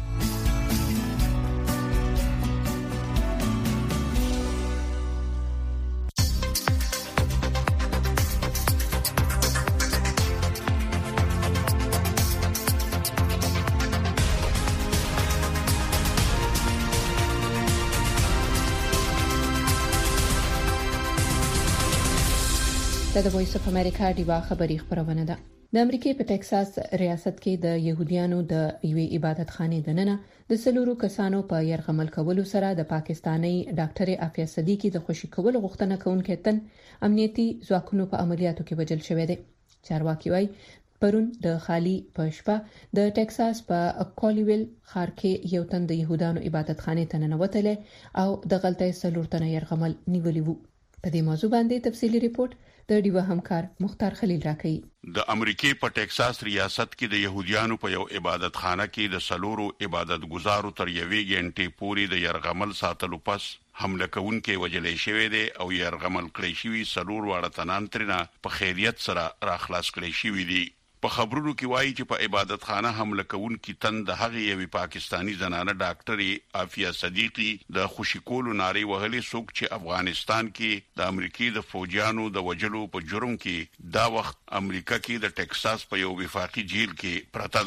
د وایس اف امریکا ډیوا خبری خبرونه ده. د امریکای په ټکساس ریاست کې د يهوديانو د یوې عبادتخانې د ننه د سلورو کسانو په يرغمل کولو سره د پاکستاني ډاکټر عافیه صدیقی د خوشی کول غوښتنه کوونکې تن امنیتي ځواکونو په عملیاتو کې وژل شوی دی. چارواکي وايي پرون د خالی پښپا د ټکساس په کولیویل ښار کې یو تن د يهودانو عبادتخانې ته ننوتله او د غلطۍ سلور تن يرغمل نیولې وو. په دې موضوع باندې تفصيلي ریپورت د ډیوا همکار مختار خلیل راکړي. د امریکای په ټکساس ریاست کې د يهوديانو په یو عبادت خانه کې د سلورو عبادت گزارو تر یوې غنټې پورې د يرغمل ساتلو پس حمله کوونکې وجلې شوې ده او يرغمل کړی شوی سلور واړه تنان ترنه په خیریت سره راخلاص کړی شوی دي. په خبرونو کې وایي چې په عبادت خانه حمله کوونکې تن د هغې یوې پاکستانی زنانه ډاکټرې عافیه صدیقی د خوشی کولو نارې وهلې څوک چې افغانستان کې د امریکای د فوجیانو د وجلو په جرم کې دا وخت امریکا کې د ټکساس په یو وفاقي جیل کې پرته ده.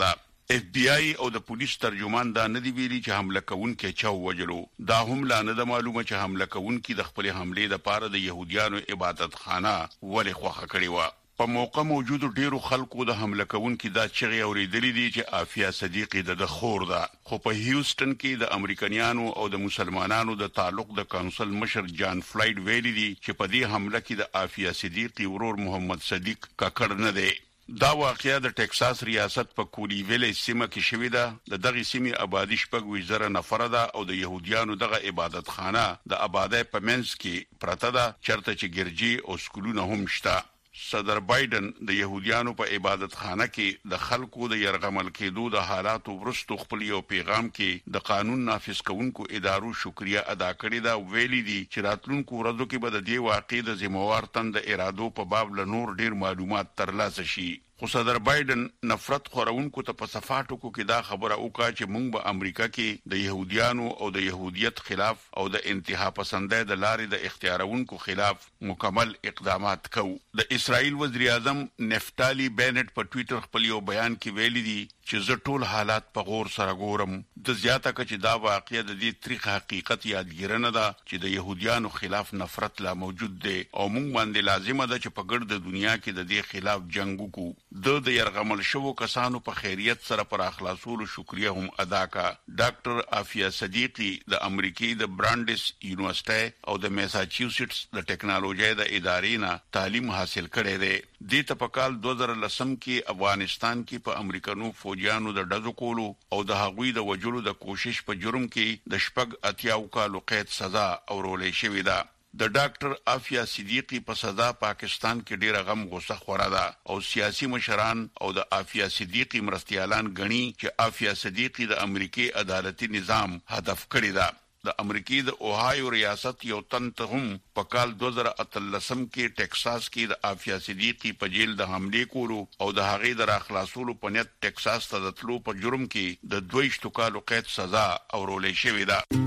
اف بی آی او د پولیس ترجمان دا نه دی ویلي چې حمله کوونکي چا وجلو. دا هم لا نه د معلومه چې حمله کوونکي د خپل حمله د پاره د يهوديانو عبادت خانه ولې خوخه کړی و. په موقع موجود ډیرو خلکو د حمله کوونکي دا چغې اوریدلې دي چې عافیه صدیقی د خور ده. خو په هیوستن کې د امریکایانو او د مسلمانانو د تعلق د کونسل مشر جان فلایډ ویلي دي چې په دې حمله کې د عافیه صدیقی ورور محمد صدیق ککړ نه دی. دا واقعیا د ټکساس ریاست په کولی ویلې سیمه کې شوې ده. د دغه سیمې آبادی شپږ وزره نفر ده او د يهوديانو دغه عبادت خانه د آبادی په منځ کې پرته ده چرته چې ګرجی او سکولونه هم شته. صدر بایدن د يهوديانو په عبادت خانه کې د خلکو د يرغمل کېدو د حالاتو ورستو خپل یو پیغام کې د قانون نافذ کوونکو ادارو شکریا ادا کړې ده. ویلي دي چې راتلونکو ورځو کې به د دې واقعې د ذمہوار تند ارادو په باب له نور ډیر معلومات ترلاسه شي. خو صدر بایدن نفرت خورونکو ته په صفاتو کې دا خبره وکړه چې موږ به امریکا کې د يهوديانو او د يهودیت خلاف او د انتها پسندۍ د لارې د اختیارونکو خلاف مکمل اقدامات کوو. د اسرائیل وزیر اعظم نفتالی بینټ په ټوئیټر خپل یو بیان کې ویلي دي چې زه ټول حالات په غور سره ګورم. د زیاته کچې دا واقعیا د دې تاریخ حقیقت یادګیرنه ده چې د يهوديانو خلاف نفرت لا موجود دی او موږ باندې لازمه ده چې په ګرد دنیا کې د دې خلاف جنگ وکړو. د د يرغمل شوو کسانو په خیریت سره پر اخلاصولو شکریا هم ادا کا. ډاکټر عافیه صدیقی د امریکای د برانډس یونیورسيټي او د میساچوسټس د ټیکنالوژي د ادارې نه تعلیم حاصل کړی دی. د تپکال دوه زره لسم کې افغانستان کې په امریکانو فوجیانو د ډزو کولو او د هغوی د وجلو د کوشش په جرم کې د شپږ اتیاو کالو قید سزا اورولې شوې ده. د ډاکټر عافیه صدیقی په سزا پاکستان کې ډیره غم غوسه خورا ده او سیاسي مشران او د عافیه صدیقی مرستيالان غني چې عافیه صدیقی د امریکای عدالتي نظام هدف کړی ده. د امریکای د اوهایو ریاست یو تن ته هم په کال دوه زره اتلسم کې ټکساس کې د عافیه صدیقی په جیل د حمله کولو او د هغې د راخلاصولو په نیت ټکساس ته د تلو په جرم کې د دوه کالو قید سزا اورولې شوې ده.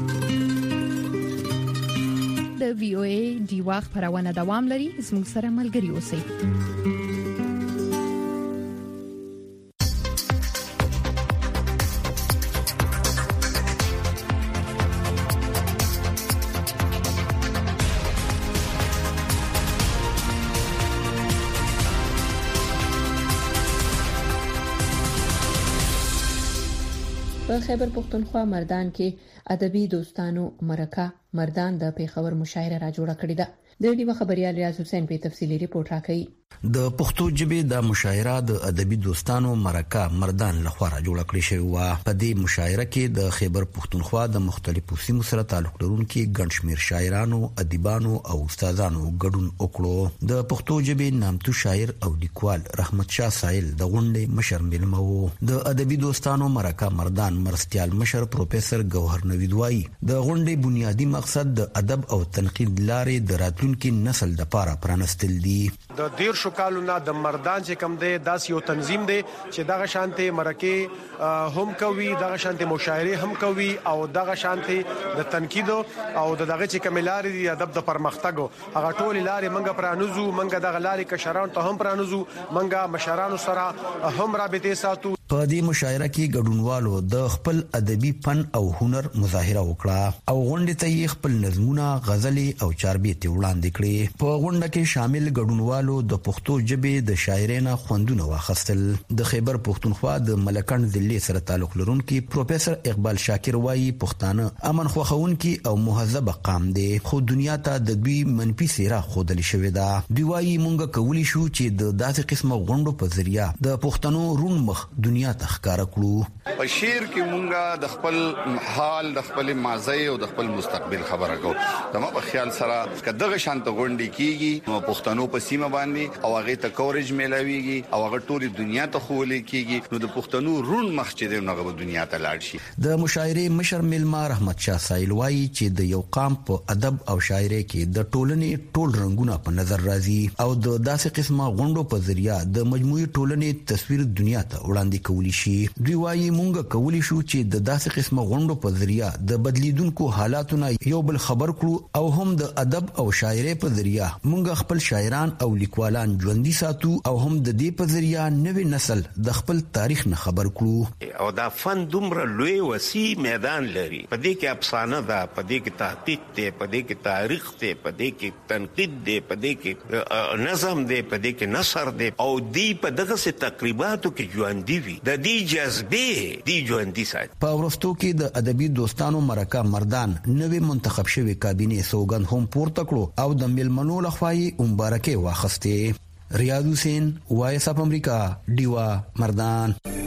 د وی او ای دیوا خبرونه دوام لري. زموږ سره ملګري اوسئ. په خیبر پختونخوا مردان کې ادبي دوستانو مرکه مردان د پیښور مشاعره را جوړه کړې ده. د ډیو خبريال ریاض حسین په تفصیلی ریپورت راکړي. د پښتو ژبې د مشاعره د ادبي دوستانو مرکه مردان لخوا را جوړه کړې شوې و. په دې مشاعره کې د خیبر پختونخوا د مختلفو سیمو سره تعلق لرونکي ګڼ شمېر شاعرانو، ادیبانو او استادانو ګډون وکړو. د پښتو ژبې نامتو شاعر او لیکوال رحمت شاه سایل د غونډې مشر ملمه وو. د ادبي دوستانو مرکه مردان مرستيال مشر پروفیسور ګوهر نوید وایي د غونډې بنیادی مقصد د ادب او تنقید لارې د راتلونکي نسل لپاره پرانستل دي. د ډیر شو کالونه د مردان چې کم دی داس یو تنظیم دی چې دغه شانتي مرکه هم کوي، دغه شانتي مشاعره هم کوي او دغه شانتي د تنقید او دغه چې کملاري د ادب د پرمختګ هغه ټول لارې منګه پرانوزو، منګه دغه لارې کشران ته هم پرانوزو، منګه مشرانو سره هم رابطه ساتو. په دې مشاعره کې ګډونوالو د خپل ادبي فن او هنر مظاهره وکړه او غونډې ته یې خپل نظمونه، غزلې او چاربیتې وړاندې کړې. په غونډه کې شامل ګډونوالو د پښتو ژبې د شاعرانو خوندونه واخیستل. د خیبر پختونخوا د ملکن ضلع سره تعلق لرونکي پروفیسور اقبال شاکر وایي پښتانه امن خوښونکي او مهذب قام دي، خو دنیا ته د دوی منفي څیره ښودل شوې ده. دوی وایي مونږ کولی شو چې د داسې قسمه غونډو په ذریعہ د پښتنو رون مخ دنیا ته ښکارا کړو. په شعر کې مونږه د خپل حال، د خپل ماضي او د خپل مستقبل خبره کوو. زموږ په خیال سره کداغه شانت غونډې کیږي نو پښتنو په سیمه باندې او هغه ته کورج ملاويږي او هغه ټول دنیا ته خولې کیږي نو د پښتنو رون مخ چې د نغه دنیا ته لاړ شي. د مشاعره مشر ملما رحمت شاه سایل وایي چې د یو قام په ادب او شاعري کې د ټولنې ټول رنگونه په نظر راځي او د داسې قسمه غونډو په ذریعہ د مجموعي ټولنې تصویر دنیا ته وړاندې کولی شي. دوی وايي مونږ کولی شو چې د داسې قسمه غونډو په ذریعہ د بدلیدونکو حالاتونو یو بل خبر کړو او هم د ادب او شاعرۍ په ذریعہ مونږ خپل شاعران او لیکوالان ژوندۍ ساتو او هم د دې په ذریعہ نوې نسل د خپل تاریخ نه خبر کړو. او دا فن دومره لوی وسیع میدان لري. په دې کې افسانه ده، په دې کې تحقیق ده، په دې کې تاریخ ده، په دې کې تنقید ده، په دې کې نظم ده، په دې کې نثر ده او دې په دغه څه تقریباتو کې ژوندۍ وي. د دې جذبې دې ژوندۍ ساتي. په ورستو کې د ادبي دوستانو مرکه مردان نوې منتخب شوی کابینه سوګند هم پورته کړو او د ملمنو لخوا یې مبارکي واخسته. ریاض حسین، وایس اف امریکا، دیوا مردان.